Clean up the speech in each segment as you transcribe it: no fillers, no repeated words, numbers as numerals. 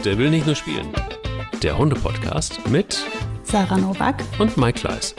Der will nicht nur spielen. Der Hunde-Podcast mit Sarah Nowak und Mike Kleiss.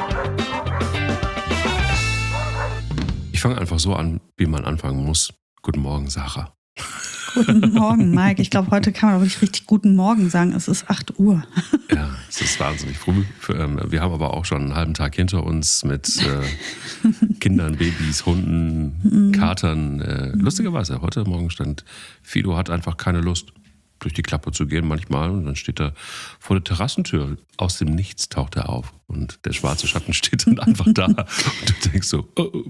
Ich fange einfach so an, wie man anfangen muss. Guten Morgen, Sarah. Guten Morgen, Mike. Ich glaube, heute kann man aber nicht richtig guten Morgen sagen. Es ist 8 Uhr. Ja, es ist wahnsinnig früh. Wir haben aber auch schon einen halben Tag hinter uns mit Kindern, Babys, Hunden, Katern. Lustigerweise, heute Morgen stand Fido hat einfach keine Lust, durch die Klappe zu gehen manchmal. Und dann steht er vor der Terrassentür. Aus dem Nichts taucht er auf. Und der schwarze Schatten steht dann einfach da. Und du denkst so,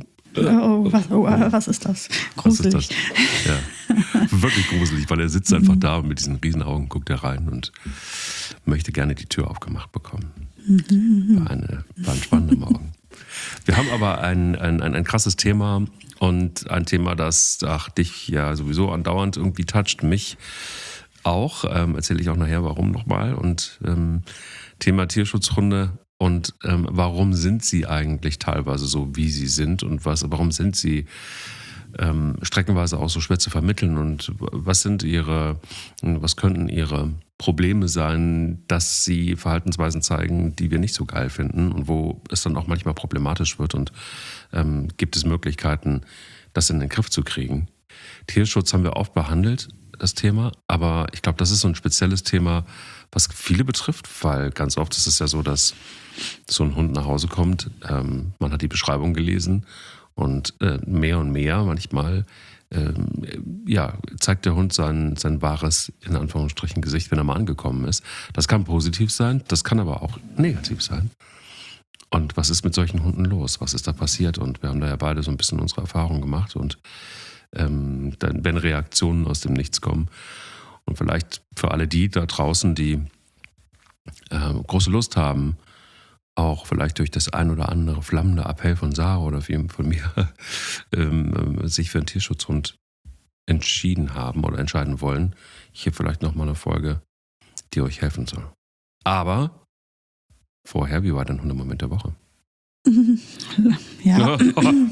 was ist das? Gruselig. Was ist das? Ja, wirklich gruselig, weil er sitzt einfach da und mit diesen riesen Augen guckt er rein und möchte gerne die Tür aufgemacht bekommen. War ein spannender Morgen. Wir haben aber ein krasses Thema und ein Thema, das dich ja sowieso andauernd irgendwie toucht, mich auch. Erzähle ich auch nachher, warum nochmal. Und Thema Tierschutzhunde. Und warum sind sie eigentlich teilweise so, wie sie sind? Und warum sind sie streckenweise auch so schwer zu vermitteln? Und was könnten ihre Probleme sein, dass sie Verhaltensweisen zeigen, die wir nicht so geil finden und wo es dann auch manchmal problematisch wird? Und gibt es Möglichkeiten, das in den Griff zu kriegen? Tierschutz haben wir oft behandelt, das Thema. Aber ich glaube, das ist so ein spezielles Thema, was viele betrifft, weil ganz oft ist es ja so, dass so ein Hund nach Hause kommt, man hat die Beschreibung gelesen und mehr und mehr manchmal zeigt der Hund sein wahres, in Anführungsstrichen, Gesicht, wenn er mal angekommen ist. Das kann positiv sein, das kann aber auch negativ sein. Und was ist mit solchen Hunden los? Was ist da passiert? Und wir haben da ja beide so ein bisschen unsere Erfahrungen gemacht und dann, wenn Reaktionen aus dem Nichts kommen. Und vielleicht für alle die da draußen, die große Lust haben, auch vielleicht durch das ein oder andere flammende Appell von Sarah oder von mir sich für einen Tierschutzhund entschieden haben oder entscheiden wollen, hier vielleicht nochmal eine Folge, die euch helfen soll. Aber vorher, wie war dein Hundemoment der Woche? Ja.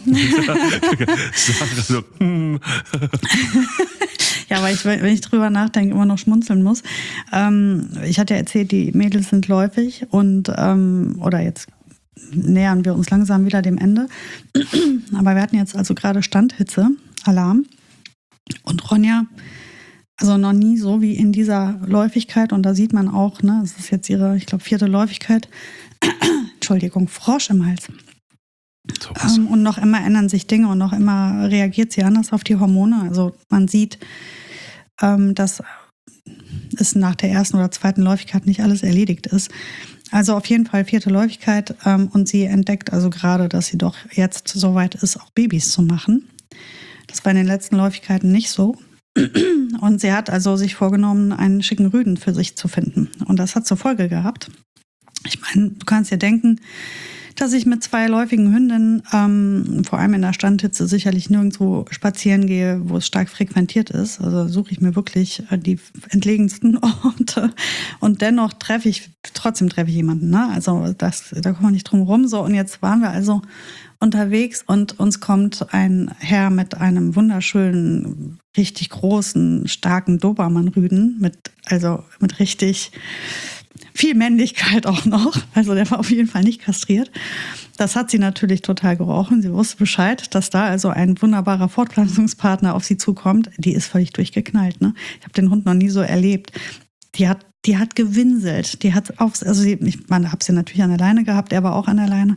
Ja, weil wenn ich drüber nachdenke, immer noch schmunzeln muss. Ich hatte ja erzählt, die Mädels sind läufig und oder jetzt nähern wir uns langsam wieder dem Ende. Aber wir hatten jetzt also gerade Standhitze, Alarm. Und Ronja, also noch nie so wie in dieser Läufigkeit. Und da sieht man auch, ne, es ist jetzt ihre, ich glaube, 4. Läufigkeit. Entschuldigung, Frosch im Hals. Und noch immer ändern sich Dinge und noch immer reagiert sie anders auf die Hormone. Also man sieht, dass es nach der 1. oder 2. Läufigkeit nicht alles erledigt ist. Also auf jeden Fall 4. Läufigkeit und sie entdeckt also gerade, dass sie doch jetzt soweit ist, auch Babys zu machen. Das war in den letzten Läufigkeiten nicht so. Und sie hat also sich vorgenommen, einen schicken Rüden für sich zu finden. Und das hat zur Folge gehabt. Ich meine, du kannst dir denken, dass ich mit 2 läufigen Hündinnen, vor allem in der Standhitze, sicherlich nirgendwo spazieren gehe, wo es stark frequentiert ist. Also suche ich mir wirklich die entlegensten Orte. Und dennoch treffe ich jemanden. Ne? Also da kommen wir nicht drum rum. So, und jetzt waren wir also unterwegs und uns kommt ein Herr mit einem wunderschönen, richtig großen, starken Dobermann-Rüden mit richtig viel Männlichkeit auch noch. Also der war auf jeden Fall nicht kastriert. Das hat sie natürlich total gerochen. Sie wusste Bescheid, dass da also ein wunderbarer Fortpflanzungspartner auf sie zukommt. Die ist völlig durchgeknallt. Ne? Ich habe den Hund noch nie so erlebt. Die hat gewinselt. Ich habe sie natürlich an der Leine gehabt, er war auch an der Leine.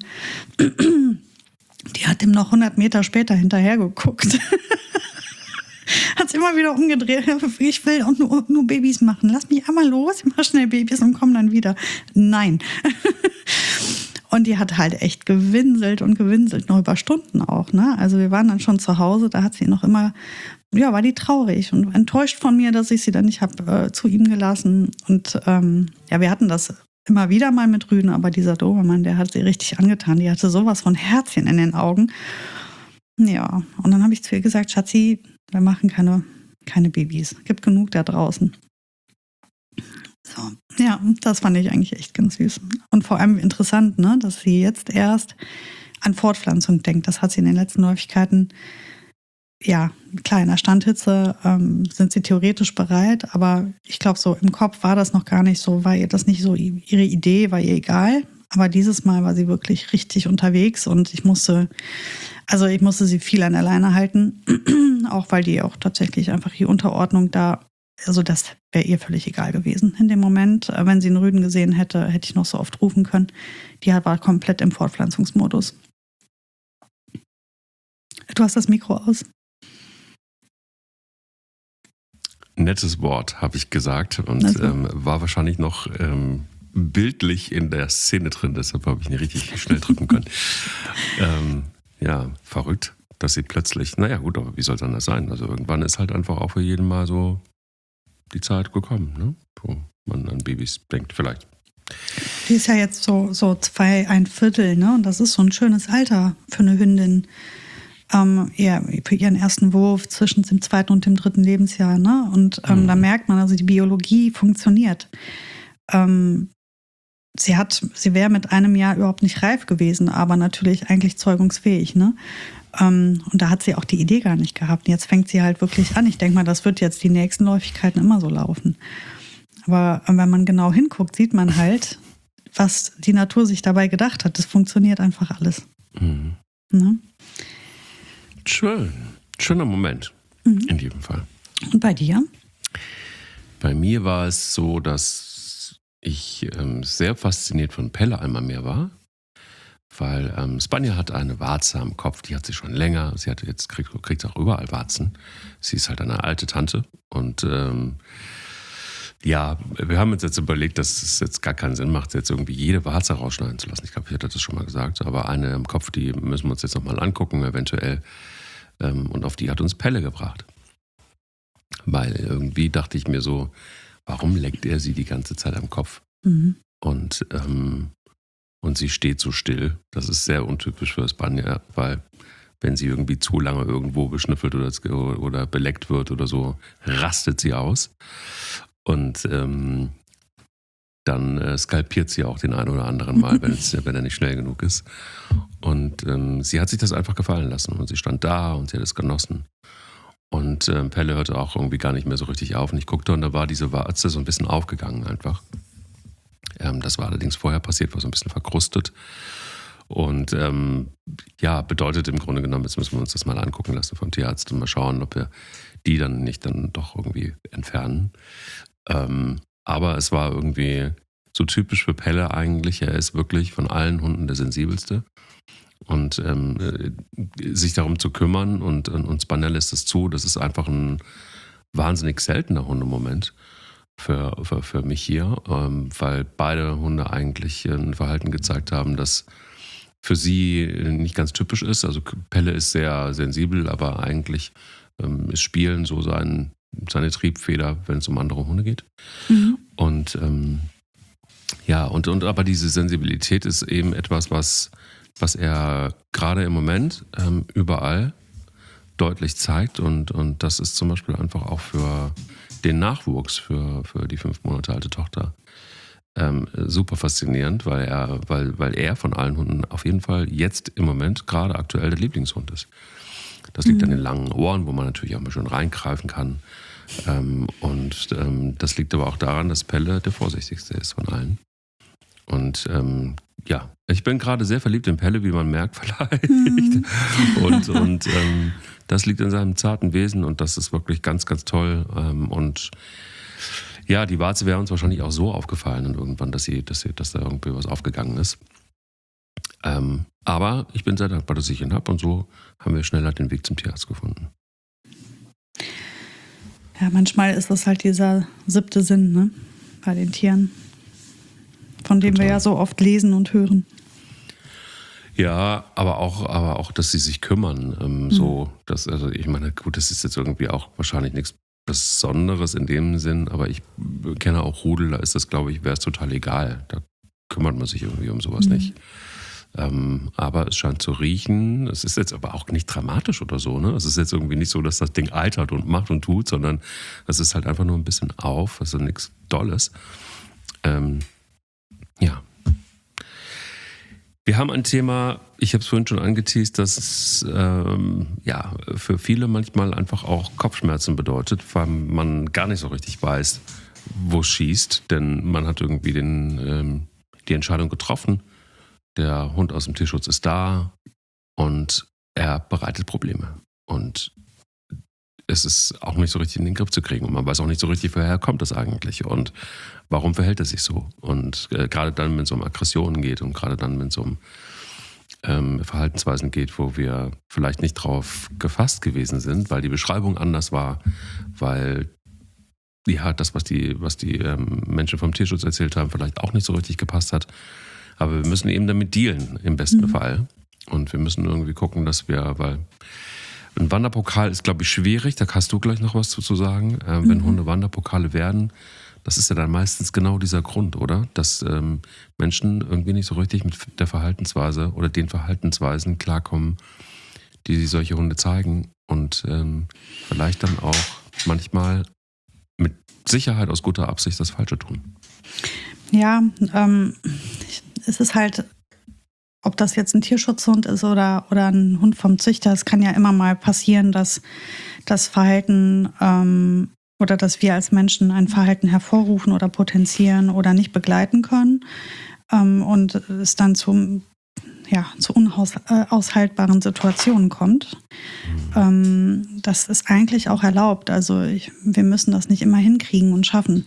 Die hat ihm noch 100 Meter später hinterher geguckt. Hat sich immer wieder umgedreht. Ich will auch nur Babys machen. Lass mich einmal los, ich mach schnell Babys und komm dann wieder. Nein. Und die hat halt echt gewinselt, noch über Stunden auch. Ne? Also wir waren dann schon zu Hause, da hat sie noch immer, war die traurig und enttäuscht von mir, dass ich sie dann nicht habe zu ihm gelassen. Und wir hatten das immer wieder mal mit Rüden, aber dieser Dobermann, der hat sie richtig angetan. Die hatte sowas von Herzchen in den Augen. Ja, und dann habe ich zu ihr gesagt, Schatzi, wir machen keine Babys. Gibt genug da draußen. So, ja, das fand ich eigentlich echt ganz süß. Und vor allem interessant, ne, dass sie jetzt erst an Fortpflanzung denkt. Das hat sie in den letzten Läufigkeiten ja, klar, in der Standhitze sind sie theoretisch bereit, aber ich glaube, so im Kopf war das noch gar nicht so, war ihr das nicht so ihre Idee, war ihr egal. Aber dieses Mal war sie wirklich richtig unterwegs und ich musste sie viel an der Leine halten, auch weil die auch tatsächlich einfach die Unterordnung da, also das wäre ihr völlig egal gewesen. In dem Moment, wenn sie einen Rüden gesehen hätte, hätte ich noch so oft rufen können. Die war komplett im Fortpflanzungsmodus. Du hast das Mikro aus. Nettes Wort, habe ich gesagt und war wahrscheinlich noch bildlich in der Szene drin, deshalb habe ich nicht richtig schnell drücken können. Ja, verrückt, dass sie plötzlich, naja gut, aber wie soll es anders sein? Also irgendwann ist halt einfach auch für jeden mal so die Zeit gekommen, ne? Wo man an Babys denkt, vielleicht. Die ist ja jetzt so 2,25, ne? Und das ist so ein schönes Alter für eine Hündin. Für ihren ersten Wurf zwischen dem 2. und dem 3. Lebensjahr. Ne? Und da merkt man, also die Biologie funktioniert. Sie wäre mit einem Jahr überhaupt nicht reif gewesen, aber natürlich eigentlich zeugungsfähig. Ne? Und da hat sie auch die Idee gar nicht gehabt. Und jetzt fängt sie halt wirklich an. Ich denke mal, das wird jetzt die nächsten Läufigkeiten immer so laufen. Aber wenn man genau hinguckt, sieht man halt, was die Natur sich dabei gedacht hat. Das funktioniert einfach alles. Mhm. Ne? Schöner Moment, in jedem Fall. Und bei dir? Bei mir war es so, dass ich sehr fasziniert von Pelle einmal mehr war, weil Spanier hat eine Warze am Kopf, die hat sie schon länger, sie hatte kriegt auch überall Warzen. Sie ist halt eine alte Tante und ja, wir haben uns jetzt überlegt, dass es jetzt gar keinen Sinn macht, jetzt irgendwie jede Warze rausschneiden zu lassen. Ich glaube, ich hatte das schon mal gesagt, aber eine im Kopf, die müssen wir uns jetzt nochmal angucken, eventuell. Und auf die hat uns Pelle gebracht. Weil irgendwie dachte ich mir so, warum leckt er sie die ganze Zeit am Kopf? Mhm. Und sie steht so still. Das ist sehr untypisch für Spanier, weil wenn sie irgendwie zu lange irgendwo beschnüffelt oder beleckt wird oder so, rastet sie aus. Und dann skalpiert sie auch den einen oder anderen Mal, wenn er nicht schnell genug ist. Und sie hat sich das einfach gefallen lassen. Und sie stand da und sie hat es genossen. Und Pelle hörte auch irgendwie gar nicht mehr so richtig auf. Und ich guckte und da war diese Warze so ein bisschen aufgegangen einfach. Das war allerdings vorher passiert, war so ein bisschen verkrustet. Und ja, bedeutet im Grunde genommen, jetzt müssen wir uns das mal angucken lassen vom Tierarzt und mal schauen, ob wir die dann nicht dann doch irgendwie entfernen. Aber es war irgendwie so typisch für Pelle eigentlich. Er ist wirklich von allen Hunden der sensibelste. Und sich darum zu kümmern und Spanier lässt es zu, das ist einfach ein wahnsinnig seltener Hundemoment für mich hier, weil beide Hunde eigentlich ein Verhalten gezeigt haben, das für sie nicht ganz typisch ist. Also Pelle ist sehr sensibel, aber eigentlich ist Spielen so seine Triebfeder, wenn es um andere Hunde geht. Mhm. Und ja, und aber diese Sensibilität ist eben etwas, was er gerade im Moment überall deutlich zeigt. Und das ist zum Beispiel einfach auch für den Nachwuchs, für die 5 Monate alte Tochter super faszinierend, weil er von allen Hunden auf jeden Fall jetzt im Moment gerade aktuell der Lieblingshund ist. Das liegt an den langen Ohren, wo man natürlich auch mal schön reingreifen kann. Und das liegt aber auch daran, dass Pelle der vorsichtigste ist von allen. Und ja, ich bin gerade sehr verliebt in Pelle, wie man merkt vielleicht. Und das liegt in seinem zarten Wesen und das ist wirklich ganz, ganz toll. Und ja, die Warze wäre uns wahrscheinlich auch so aufgefallen und irgendwann, dass da irgendwie was aufgegangen ist. Aber ich bin sehr dankbar, dass ich ihn habe und so haben wir schneller den Weg zum Tierarzt gefunden. Ja, manchmal ist das halt dieser 7. Sinn, ne? Bei den Tieren, von dem wir ja so oft lesen und hören. Ja, aber auch, dass sie sich kümmern. So, also ich meine, gut, das ist jetzt irgendwie auch wahrscheinlich nichts Besonderes in dem Sinn, aber ich kenne auch Rudel, da ist das, glaube ich, wäre es total egal. Da kümmert man sich irgendwie um sowas nicht. Aber es scheint zu riechen. Es ist jetzt aber auch nicht dramatisch oder so, ne? Es ist jetzt irgendwie nicht so, dass das Ding eitert und macht und tut, sondern es ist halt einfach nur ein bisschen auf, also nichts Dolles. Ja. Wir haben ein Thema Ich habe es vorhin schon angeteast, dass es für viele manchmal einfach auch Kopfschmerzen bedeutet, weil man gar nicht so richtig weiß, wo es schießt. Denn man hat irgendwie die Entscheidung getroffen, der Hund aus dem Tierschutz ist da und er bereitet Probleme. Und es ist auch nicht so richtig in den Griff zu kriegen. Und man weiß auch nicht so richtig, woher kommt das eigentlich und warum verhält er sich so. Und gerade dann, wenn es um Aggressionen geht und gerade dann, wenn es um Verhaltensweisen geht, wo wir vielleicht nicht drauf gefasst gewesen sind, weil die Beschreibung anders war, weil das, was die Menschen vom Tierschutz erzählt haben, vielleicht auch nicht so richtig gepasst hat. Aber wir müssen eben damit dealen, im besten Fall. Und wir müssen irgendwie gucken, dass weil ein Wanderpokal ist, glaube ich, schwierig, da hast du gleich noch was zu sagen. Wenn Hunde Wanderpokale werden, das ist ja dann meistens genau dieser Grund, oder? Dass Menschen irgendwie nicht so richtig mit der Verhaltensweise oder den Verhaltensweisen klarkommen, die solche Hunde zeigen und vielleicht dann auch manchmal mit Sicherheit aus guter Absicht das Falsche tun. Ja, es ist halt, ob das jetzt ein Tierschutzhund ist oder ein Hund vom Züchter, es kann ja immer mal passieren, dass das Verhalten oder dass wir als Menschen ein Verhalten hervorrufen oder potenzieren oder nicht begleiten können und es dann zu unaushaltbaren Situationen kommt. Das ist eigentlich auch erlaubt. Also wir müssen das nicht immer hinkriegen und schaffen.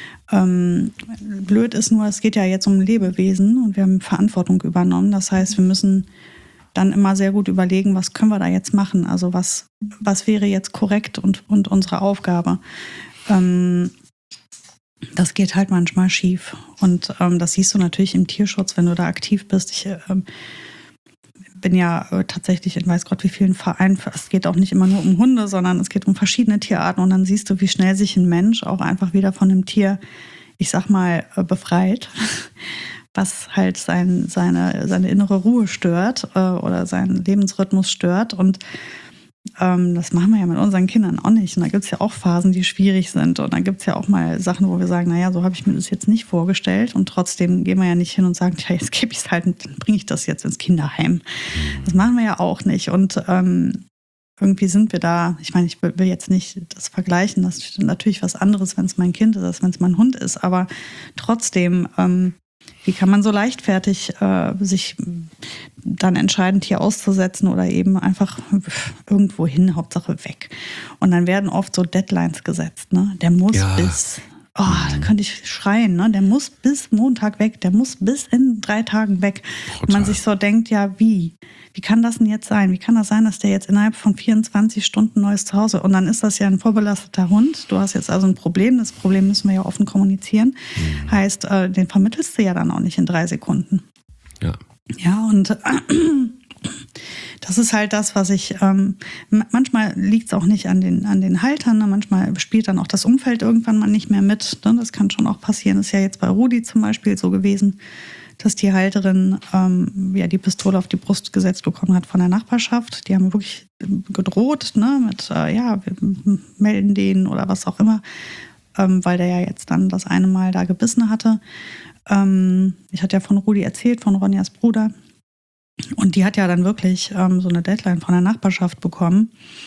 Blöd ist nur, es geht ja jetzt um Lebewesen und wir haben Verantwortung übernommen. Das heißt, wir müssen dann immer sehr gut überlegen, was können wir da jetzt machen? Also was wäre jetzt korrekt und unsere Aufgabe? Das geht halt manchmal schief. Und das siehst du natürlich im Tierschutz, wenn du da aktiv bist. Ich bin ja tatsächlich in weiß Gott wie vielen Vereinen. Es geht auch nicht immer nur um Hunde, sondern es geht um verschiedene Tierarten. Und dann siehst du, wie schnell sich ein Mensch auch einfach wieder von einem Tier, ich sag mal, befreit, was halt seine innere Ruhe stört oder seinen Lebensrhythmus stört. Und das machen wir ja mit unseren Kindern auch nicht. Und da gibt es ja auch Phasen, die schwierig sind. Und dann gibt es ja auch mal Sachen, wo wir sagen, naja, so habe ich mir das jetzt nicht vorgestellt. Und trotzdem gehen wir ja nicht hin und sagen, ja, jetzt gebe ich es halt und dann bringe ich das jetzt ins Kinderheim. Das machen wir ja auch nicht. Und irgendwie sind wir da, ich meine, ich will jetzt nicht das vergleichen, das ist natürlich was anderes, wenn es mein Kind ist, als wenn es mein Hund ist. Aber trotzdem, wie kann man so leichtfertig sich dann entscheiden, Tier auszusetzen oder eben einfach irgendwo hin, Hauptsache weg. Und dann werden oft so Deadlines gesetzt, ne? Der muss da könnte ich schreien, ne? Der muss bis Montag weg, der muss bis in 3 Tagen weg. Und man sich so denkt, ja, wie kann das denn jetzt sein? Wie kann das sein, dass der jetzt innerhalb von 24 Stunden neues Zuhause, und dann ist das ja ein vorbelasteter Hund. Du hast jetzt also ein Problem, das Problem müssen wir ja offen kommunizieren. Heißt, den vermittelst du ja dann auch nicht in 3 Sekunden. Ja. Ja, und das ist halt das, was ich, manchmal liegt es auch nicht an den Haltern, ne? Manchmal spielt dann auch das Umfeld irgendwann mal nicht mehr mit. Ne? Das kann schon auch passieren. Das ist ja jetzt bei Rudi zum Beispiel so gewesen, dass die Halterin die Pistole auf die Brust gesetzt bekommen hat von der Nachbarschaft. Die haben wirklich gedroht, ne? Mit, wir melden den oder was auch immer, weil der ja jetzt dann das eine Mal da gebissen hatte. Ich hatte ja von Rudi erzählt, von Ronjas Bruder. Und die hat ja dann wirklich so eine Deadline von der Nachbarschaft bekommen.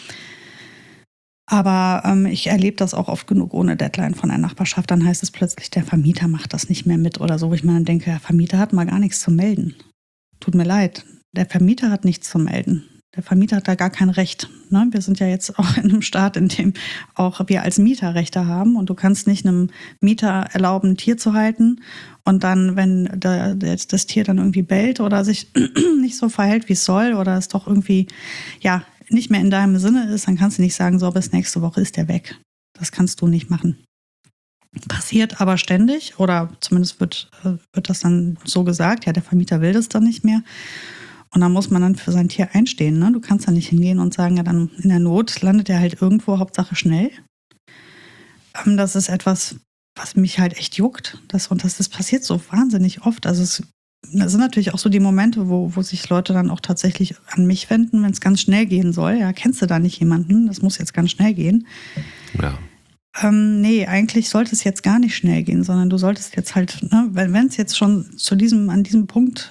Aber ich erlebe das auch oft genug ohne Deadline von der Nachbarschaft. Dann heißt es plötzlich, der Vermieter macht das nicht mehr mit oder so. Wo ich mir dann denke, der Vermieter hat mal gar nichts zu melden. Tut mir leid, der Vermieter hat nichts zu melden. Der Vermieter hat da gar kein Recht. Ne? Wir sind ja jetzt auch in einem Staat, in dem auch wir als Mieter Rechte haben. Und du kannst nicht einem Mieter erlauben, ein Tier zu halten. Und dann, wenn das Tier dann irgendwie bellt oder sich nicht so verhält, wie es soll, oder es doch irgendwie nicht mehr in deinem Sinne ist, dann kannst du nicht sagen, so, bis nächste Woche ist der weg. Das kannst du nicht machen. Passiert aber ständig, oder zumindest wird das dann so gesagt, ja, der Vermieter will das dann nicht mehr. Und dann muss man dann für sein Tier einstehen. Ne? Du kannst da nicht hingehen und sagen, ja, dann in der Not landet er halt irgendwo, Hauptsache schnell. Das ist etwas, was mich halt echt juckt. Das passiert so wahnsinnig oft. Also es sind natürlich auch so die Momente, wo sich Leute dann auch tatsächlich an mich wenden, wenn es ganz schnell gehen soll. Ja, kennst du da nicht jemanden? Das muss jetzt ganz schnell gehen. Ja. Nee, eigentlich sollte es jetzt gar nicht schnell gehen, sondern du solltest jetzt halt, ne, wenn es jetzt schon an diesem Punkt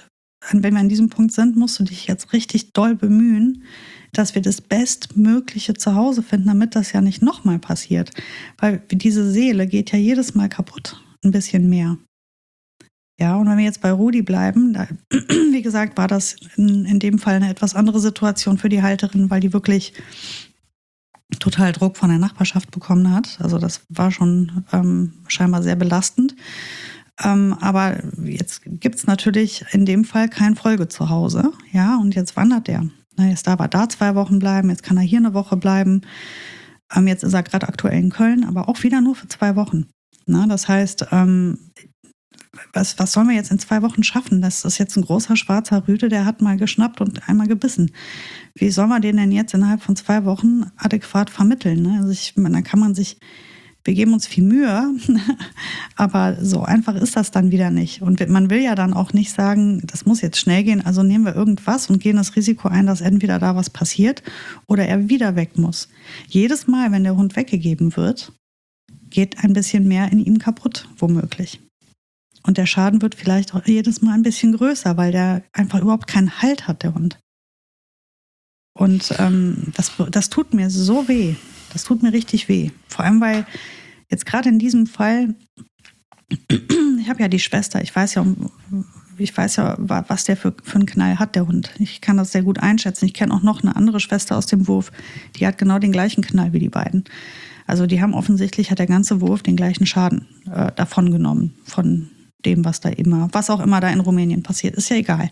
wenn wir an diesem Punkt sind, musst du dich jetzt richtig doll bemühen, dass wir das bestmögliche Zuhause finden, damit das ja nicht nochmal passiert. Weil diese Seele geht ja jedes Mal kaputt, ein bisschen mehr. Ja, und wenn wir jetzt bei Rudi bleiben, da, wie gesagt, war das in dem Fall eine etwas andere Situation für die Halterin, weil die wirklich total Druck von der Nachbarschaft bekommen hat. Also das war schon scheinbar sehr belastend. Aber jetzt gibt es natürlich in dem Fall kein Folgezuhause. Ja, und jetzt wandert der. Jetzt darf er da 2 Wochen bleiben, jetzt kann er hier eine Woche bleiben. Jetzt ist er gerade aktuell in Köln, aber auch wieder nur für 2 Wochen. Das heißt, was sollen wir jetzt in 2 Wochen schaffen? Das ist jetzt ein großer schwarzer Rüde, der hat mal geschnappt und einmal gebissen. Wie soll man den denn jetzt innerhalb von 2 Wochen adäquat vermitteln? Also da kann man sich, wir geben uns viel Mühe, aber so einfach ist das dann wieder nicht. Und man will ja dann auch nicht sagen, das muss jetzt schnell gehen, also nehmen wir irgendwas und gehen das Risiko ein, dass entweder da was passiert oder er wieder weg muss. Jedes Mal, wenn der Hund weggegeben wird, geht ein bisschen mehr in ihm kaputt, womöglich. Und der Schaden wird vielleicht auch jedes Mal ein bisschen größer, weil der einfach überhaupt keinen Halt hat, der Hund. Und das tut mir so weh. Das tut mir richtig weh. Vor allem, weil jetzt gerade in diesem Fall, ich habe ja die Schwester, ich weiß ja, was der für einen Knall hat, der Hund. Ich kann das sehr gut einschätzen. Ich kenne auch noch eine andere Schwester aus dem Wurf, die hat genau den gleichen Knall wie die beiden. Also die haben offensichtlich, hat der ganze Wurf den gleichen Schaden davon genommen, von dem, was auch immer da in Rumänien passiert, ist ja egal.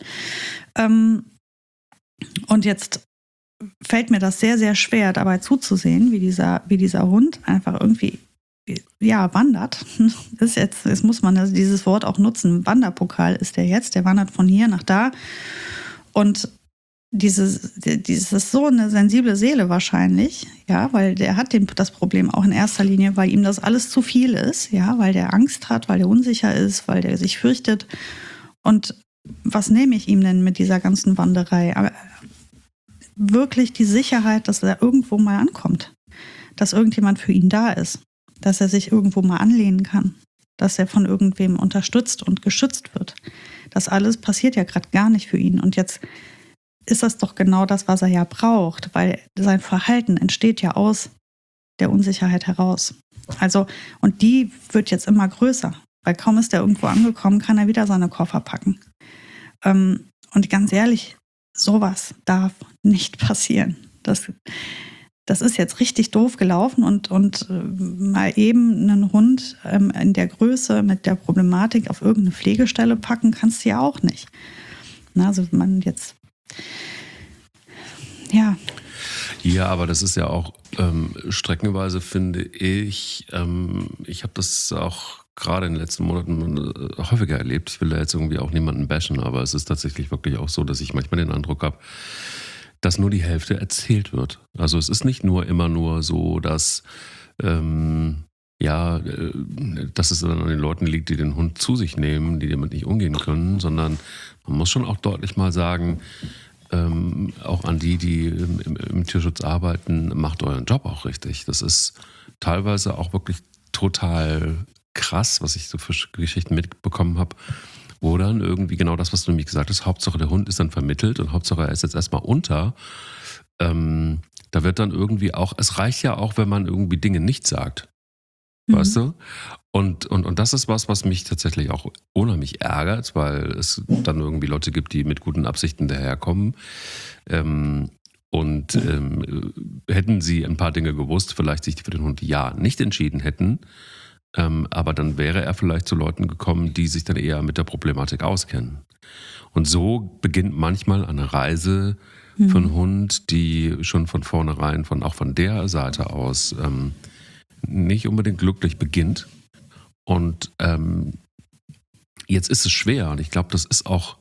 Und jetzt fällt mir das sehr, sehr schwer, dabei zuzusehen, wie dieser Hund einfach irgendwie wandert. Jetzt muss man also dieses Wort auch nutzen. Wanderpokal ist der jetzt, der wandert von hier nach da. Und dieses ist so eine sensible Seele wahrscheinlich, ja, weil der hat das Problem auch in erster Linie, weil ihm das alles zu viel ist, ja, weil der Angst hat, weil der unsicher ist, weil der sich fürchtet. Und was nehme ich ihm denn mit dieser ganzen Wanderei? Aber wirklich die Sicherheit, dass er irgendwo mal ankommt, dass irgendjemand für ihn da ist, dass er sich irgendwo mal anlehnen kann, dass er von irgendwem unterstützt und geschützt wird. Das alles passiert ja gerade gar nicht für ihn. Und jetzt ist das doch genau das, was er ja braucht, weil sein Verhalten entsteht ja aus der Unsicherheit heraus. Also, und die wird jetzt immer größer, weil kaum ist er irgendwo angekommen, kann er wieder seine Koffer packen. Und ganz ehrlich, sowas darf nicht passieren. Das ist jetzt richtig doof gelaufen und mal eben einen Hund in der Größe mit der Problematik auf irgendeine Pflegestelle packen, kannst du ja auch nicht. Also man jetzt, ja. Ja, aber das ist ja auch streckenweise, finde ich, ich habe das auch gerade in den letzten Monaten häufiger erlebt. Ich will da jetzt irgendwie auch niemanden bashen, aber es ist tatsächlich wirklich auch so, dass ich manchmal den Eindruck habe, dass nur die Hälfte erzählt wird. Also es ist nicht immer nur so, dass dass es dann an den Leuten liegt, die den Hund zu sich nehmen, die damit nicht umgehen können, sondern man muss schon auch deutlich mal sagen, auch an die im Tierschutz arbeiten, macht euren Job auch richtig. Das ist teilweise auch wirklich total krass, was ich so für Geschichten mitbekommen habe, wo dann irgendwie genau das, was du nämlich gesagt hast, Hauptsache der Hund ist dann vermittelt und Hauptsache er ist jetzt erstmal unter. Da wird dann irgendwie auch, es reicht ja auch, wenn man irgendwie Dinge nicht sagt. Weißt du? Und das ist was mich tatsächlich auch unheimlich ärgert, weil es dann irgendwie Leute gibt, die mit guten Absichten daherkommen. Hätten sie ein paar Dinge gewusst, vielleicht sich für den Hund nicht entschieden hätten, aber dann wäre er vielleicht zu Leuten gekommen, die sich dann eher mit der Problematik auskennen. Und so beginnt manchmal eine Reise für einen Hund, die schon von vornherein, auch von der Seite aus, nicht unbedingt glücklich beginnt. Und jetzt ist es schwer und ich glaube, das ist auch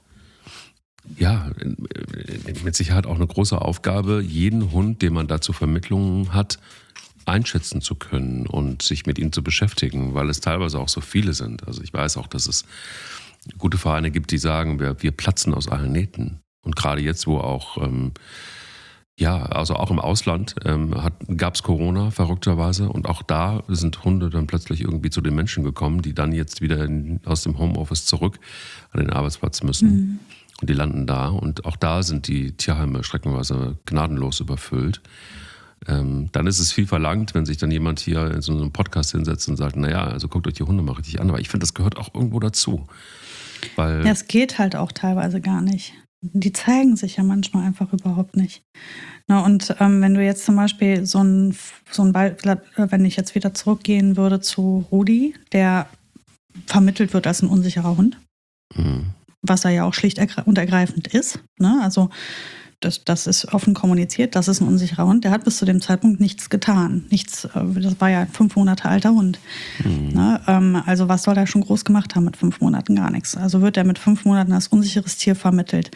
mit Sicherheit auch eine große Aufgabe, jeden Hund, den man da zur Vermittlung hat, einschätzen zu können und sich mit ihm zu beschäftigen, weil es teilweise auch so viele sind. Also ich weiß auch, dass es gute Vereine gibt, die sagen, wir platzen aus allen Nähten. Und gerade jetzt, wo auch Ja, also auch im Ausland gab es Corona verrückterweise und auch da sind Hunde dann plötzlich irgendwie zu den Menschen gekommen, die dann jetzt wieder aus dem Homeoffice zurück an den Arbeitsplatz müssen. Und die landen da und auch da sind die Tierheime streckenweise gnadenlos überfüllt. Dann ist es viel verlangt, wenn sich dann jemand hier in so einem Podcast hinsetzt und sagt, naja, also guckt euch die Hunde mal richtig an. Aber ich finde, das gehört auch irgendwo dazu. Weil Ja, es geht halt auch teilweise gar nicht. Die zeigen sich ja manchmal einfach überhaupt nicht. Na, und wenn du jetzt zum Beispiel wenn ich jetzt wieder zurückgehen würde zu Rudi, der vermittelt wird als ein unsicherer Hund, was er ja auch schlicht und ergreifend ist. Ne? Also das ist offen kommuniziert, das ist ein unsicherer Hund. Der hat bis zu dem Zeitpunkt nichts getan. Nichts, das war ja ein 5 Monate alter Hund. Ne? Also was soll er schon groß gemacht haben mit 5 Monaten? Gar nichts. Also wird er mit 5 Monaten als unsicheres Tier vermittelt.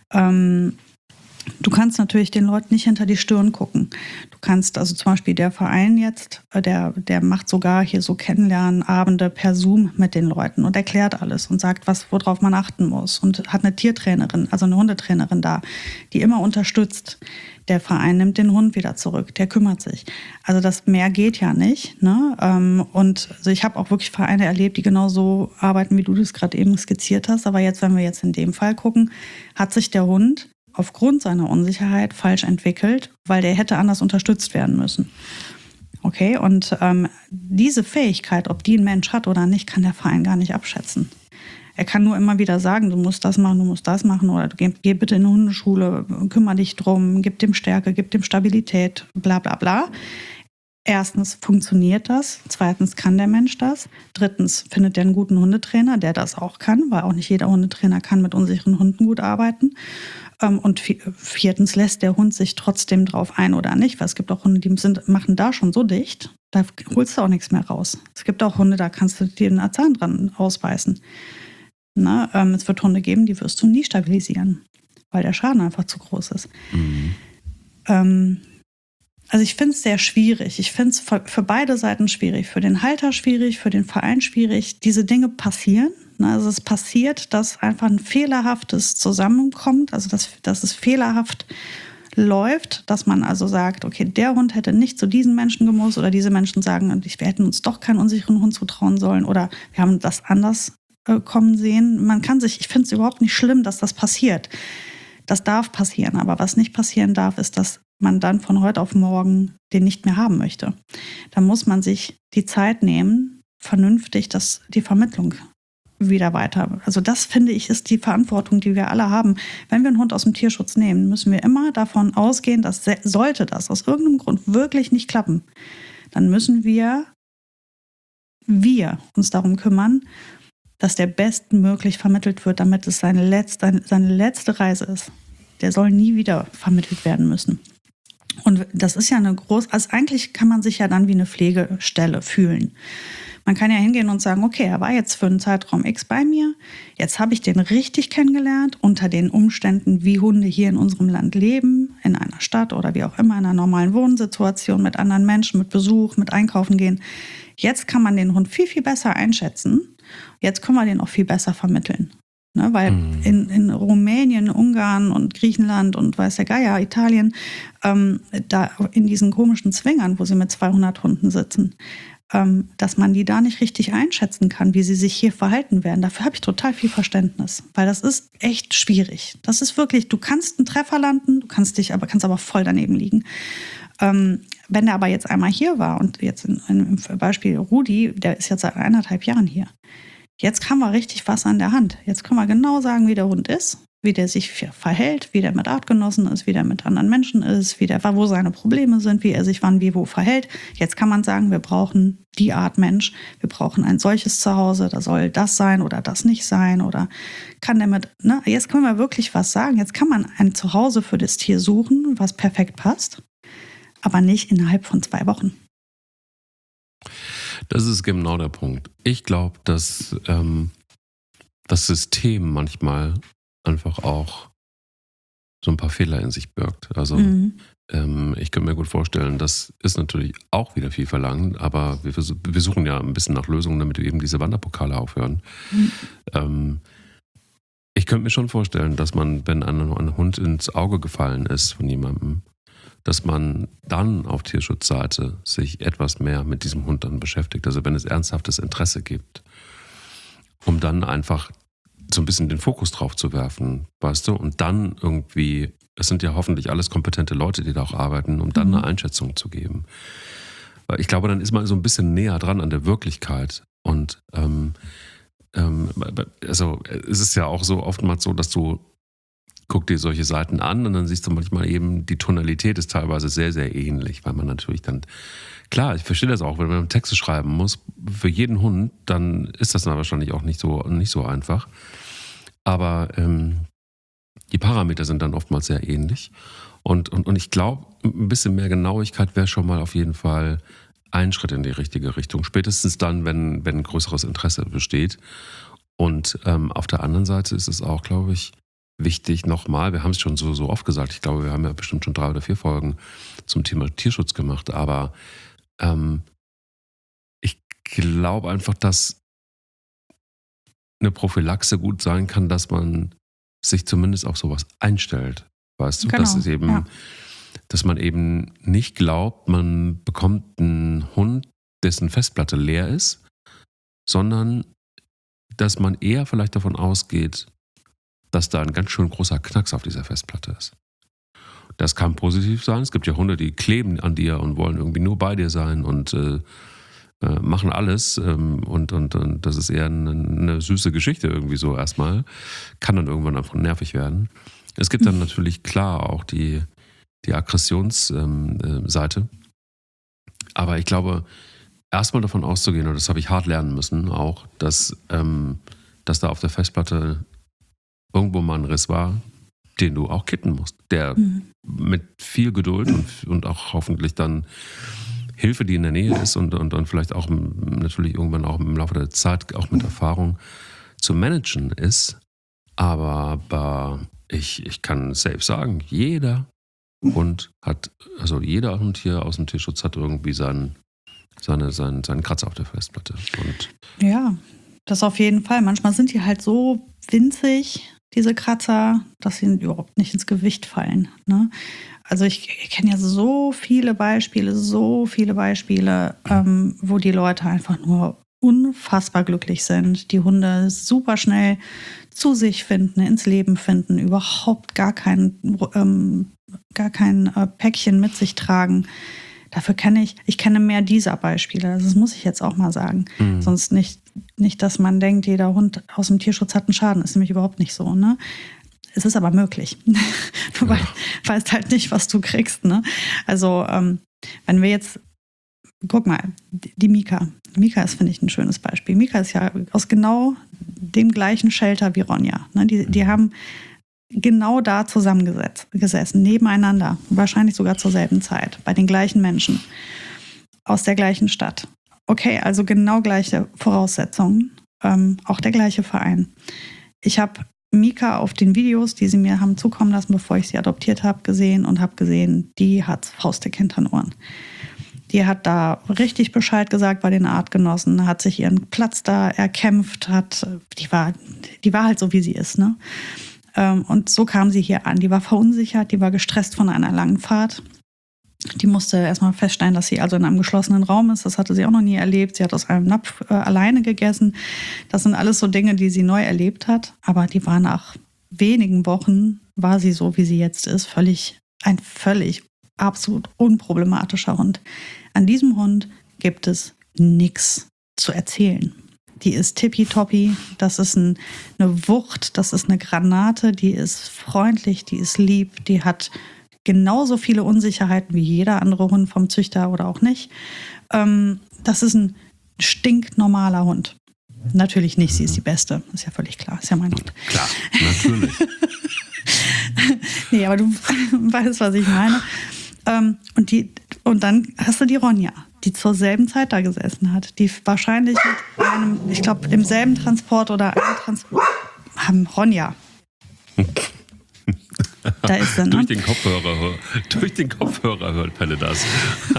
Du kannst natürlich den Leuten nicht hinter die Stirn gucken. Du kannst, also zum Beispiel der Verein jetzt, der macht sogar hier so Kennenlernabende per Zoom mit den Leuten und erklärt alles und sagt, worauf man achten muss und hat eine Tiertrainerin, also eine Hundetrainerin da, die immer unterstützt. Der Verein nimmt den Hund wieder zurück, der kümmert sich. Also das mehr geht ja nicht. Ne? Und also ich habe auch wirklich Vereine erlebt, die genauso arbeiten, wie du das gerade eben skizziert hast. Aber jetzt, wenn wir jetzt in dem Fall gucken, hat sich der Hund aufgrund seiner Unsicherheit falsch entwickelt, weil der hätte anders unterstützt werden müssen. Okay, und diese Fähigkeit, ob die ein Mensch hat oder nicht, kann der Verein gar nicht abschätzen. Er kann nur immer wieder sagen, du musst das machen, du musst das machen oder geh bitte in eine Hundeschule, kümmere dich drum, gib dem Stärke, gib dem Stabilität, bla bla bla. Erstens funktioniert das, zweitens kann der Mensch das, drittens findet er einen guten Hundetrainer, der das auch kann, weil auch nicht jeder Hundetrainer kann mit unsicheren Hunden gut arbeiten. Und viertens lässt der Hund sich trotzdem drauf ein oder nicht, weil es gibt auch Hunde, die machen da schon so dicht, da holst du auch nichts mehr raus. Es gibt auch Hunde, da kannst du dir einen Zahn dran ausbeißen. Na, es wird Hunde geben, die wirst du nie stabilisieren, weil der Schaden einfach zu groß ist. Also ich finde es sehr schwierig. Ich finde es für beide Seiten schwierig. Für den Halter schwierig, für den Verein schwierig. Diese Dinge passieren. Also es passiert, dass einfach ein fehlerhaftes zusammenkommt, also dass es fehlerhaft läuft, dass man also sagt, okay, der Hund hätte nicht zu diesen Menschen gemusst oder diese Menschen sagen, wir hätten uns doch keinen unsicheren Hund zutrauen sollen oder wir haben das anders kommen sehen. Ich finde es überhaupt nicht schlimm, dass das passiert. Das darf passieren, aber was nicht passieren darf, ist, dass man dann von heute auf morgen den nicht mehr haben möchte. Da muss man sich die Zeit nehmen, vernünftig die Vermittlung wieder weiter. Also das, finde ich, ist die Verantwortung, die wir alle haben. Wenn wir einen Hund aus dem Tierschutz nehmen, müssen wir immer davon ausgehen, dass sollte das aus irgendeinem Grund wirklich nicht klappen, dann müssen wir uns darum kümmern, dass der bestmöglich vermittelt wird, damit es seine letzte Reise ist. Der soll nie wieder vermittelt werden müssen. Und das ist ja also eigentlich kann man sich ja dann wie eine Pflegestelle fühlen. Man kann ja hingehen und sagen, okay, er war jetzt für einen Zeitraum X bei mir, jetzt habe ich den richtig kennengelernt, unter den Umständen, wie Hunde hier in unserem Land leben, in einer Stadt oder wie auch immer, in einer normalen Wohnsituation, mit anderen Menschen, mit Besuch, mit Einkaufen gehen. Jetzt kann man den Hund viel, viel besser einschätzen. Jetzt können wir den auch viel besser vermitteln. Ne, weil in Rumänien, Ungarn und Griechenland und weiß der Geier, Italien, da in diesen komischen Zwingern, wo sie mit 200 Hunden sitzen, dass man die da nicht richtig einschätzen kann, wie sie sich hier verhalten werden. Dafür habe ich total viel Verständnis, weil das ist echt schwierig. Das ist wirklich, du kannst einen Treffer landen, du kannst aber voll daneben liegen. Wenn der aber jetzt einmal hier war und jetzt im Beispiel Rudi, der ist jetzt seit 1,5 Jahren hier. Jetzt haben wir richtig was an der Hand. Jetzt können wir genau sagen, wie der Hund ist, wie der sich verhält, wie der mit Artgenossen ist, wie der mit anderen Menschen ist, wo seine Probleme sind, wie er sich wann, wie, wo verhält. Jetzt kann man sagen, wir brauchen die Art Mensch, wir brauchen ein solches Zuhause, da soll das sein oder das nicht sein oder kann der jetzt können wir wirklich was sagen. Jetzt kann man ein Zuhause für das Tier suchen, was perfekt passt, aber nicht innerhalb von 2 Wochen. Das ist genau der Punkt. Ich glaube, dass das System manchmal einfach auch so ein paar Fehler in sich birgt. Also ich könnte mir gut vorstellen, das ist natürlich auch wieder viel verlangt, aber wir suchen ja ein bisschen nach Lösungen, damit wir eben diese Wanderpokale aufhören. Ich könnte mir schon vorstellen, dass man, wenn ein Hund ins Auge gefallen ist von jemandem, dass man dann auf Tierschutzseite sich etwas mehr mit diesem Hund dann beschäftigt. Also wenn es ernsthaftes Interesse gibt, um dann einfach so ein bisschen den Fokus drauf zu werfen, weißt du, und dann irgendwie, es sind ja hoffentlich alles kompetente Leute, die da auch arbeiten, um dann eine Einschätzung zu geben. Weil ich glaube, dann ist man so ein bisschen näher dran an der Wirklichkeit. Und also es ist ja auch so oftmals so, dass du guck dir solche Seiten an und dann siehst du manchmal eben, die Tonalität ist teilweise sehr, sehr ähnlich, weil man natürlich dann, klar, ich verstehe das auch, wenn man Texte schreiben muss, für jeden Hund, dann ist das dann wahrscheinlich auch nicht so einfach. Aber die Parameter sind dann oftmals sehr ähnlich. Und ich glaube, ein bisschen mehr Genauigkeit wäre schon mal auf jeden Fall ein Schritt in die richtige Richtung. Spätestens dann, wenn ein größeres Interesse besteht. Und auf der anderen Seite ist es auch, glaube ich, wichtig nochmal, wir haben es schon so oft gesagt, ich glaube, wir haben ja bestimmt schon 3 oder 4 Folgen zum Thema Tierschutz gemacht, aber ich glaube einfach, dass eine Prophylaxe gut sein kann, dass man sich zumindest auf sowas einstellt, weißt du, Genau, dass es eben, dass man eben nicht glaubt, man bekommt einen Hund, dessen Festplatte leer ist, sondern dass man eher vielleicht davon ausgeht, dass da ein ganz schön großer Knacks auf dieser Festplatte ist. Das kann positiv sein. Es gibt ja Hunde, die kleben an dir und wollen irgendwie nur bei dir sein und machen alles. Und das ist eher eine süße Geschichte irgendwie so erstmal. Kann dann irgendwann einfach nervig werden. Es gibt dann natürlich klar auch die Aggressionsseite. Aber ich glaube, erstmal davon auszugehen, und das habe ich hart lernen müssen auch, dass da auf der Festplatte irgendwo mal ein Riss war, den du auch kitten musst, der mit viel Geduld und auch hoffentlich dann Hilfe, die in der Nähe ist und vielleicht auch natürlich irgendwann auch im Laufe der Zeit auch mit Erfahrung zu managen ist. Aber ich kann safe sagen, jeder Hund hier aus dem Tierschutz hat irgendwie seinen Kratzer auf der Festplatte. Und ja, das auf jeden Fall. Manchmal sind die halt so winzig, diese Kratzer, dass sie überhaupt nicht ins Gewicht fallen. Ne? Also ich kenne ja so viele Beispiele, wo die Leute einfach nur unfassbar glücklich sind. Die Hunde super schnell zu sich finden, ins Leben finden, überhaupt gar kein Päckchen mit sich tragen. Dafür kenne ich mehr dieser Beispiele. Das muss ich jetzt auch mal sagen. Sonst nicht, dass man denkt, jeder Hund aus dem Tierschutz hat einen Schaden. Ist nämlich überhaupt nicht so. Ne? Es ist aber möglich. Du weißt halt nicht, was du kriegst. Ne? Also wenn wir jetzt, guck mal, die Mika. Mika ist, finde ich, ein schönes Beispiel. Mika ist ja aus genau dem gleichen Shelter wie Ronja. Ne? Die haben genau da zusammengesessen, nebeneinander, wahrscheinlich sogar zur selben Zeit, bei den gleichen Menschen, aus der gleichen Stadt. Okay, also genau gleiche Voraussetzungen, auch der gleiche Verein. Ich habe Mika auf den Videos, die sie mir haben zukommen lassen, bevor ich sie adoptiert habe, gesehen und habe gesehen, die hat faustdick hinter den Ohren. Die hat da richtig Bescheid gesagt bei den Artgenossen, hat sich ihren Platz da erkämpft, die war halt so, wie sie ist, ne? Und so kam sie hier an. Die war verunsichert, die war gestresst von einer langen Fahrt. Die musste erstmal feststellen, dass sie also in einem geschlossenen Raum ist. Das hatte sie auch noch nie erlebt. Sie hat aus einem Napf alleine gegessen. Das sind alles so Dinge, die sie neu erlebt hat. Aber die war nach wenigen Wochen, war sie so, wie sie jetzt ist, ein völlig absolut unproblematischer Hund. An diesem Hund gibt es nichts zu erzählen. Die ist tippitoppi, das ist eine Wucht, das ist eine Granate, die ist freundlich, die ist lieb, die hat genauso viele Unsicherheiten wie jeder andere Hund vom Züchter oder auch nicht. Das ist ein stinknormaler Hund. Natürlich nicht, sie ist die Beste, ist ja völlig klar, ist ja mein Hund. Klar, natürlich. Nee, aber du weißt, was ich meine. Und dann hast du die Ronja, die zur selben Zeit da gesessen hat, die wahrscheinlich mit einem, ich glaube, im selben Transport oder einem Transport haben Ronja. Da ist sie, ne? Durch den Kopfhörer hört Pelle das.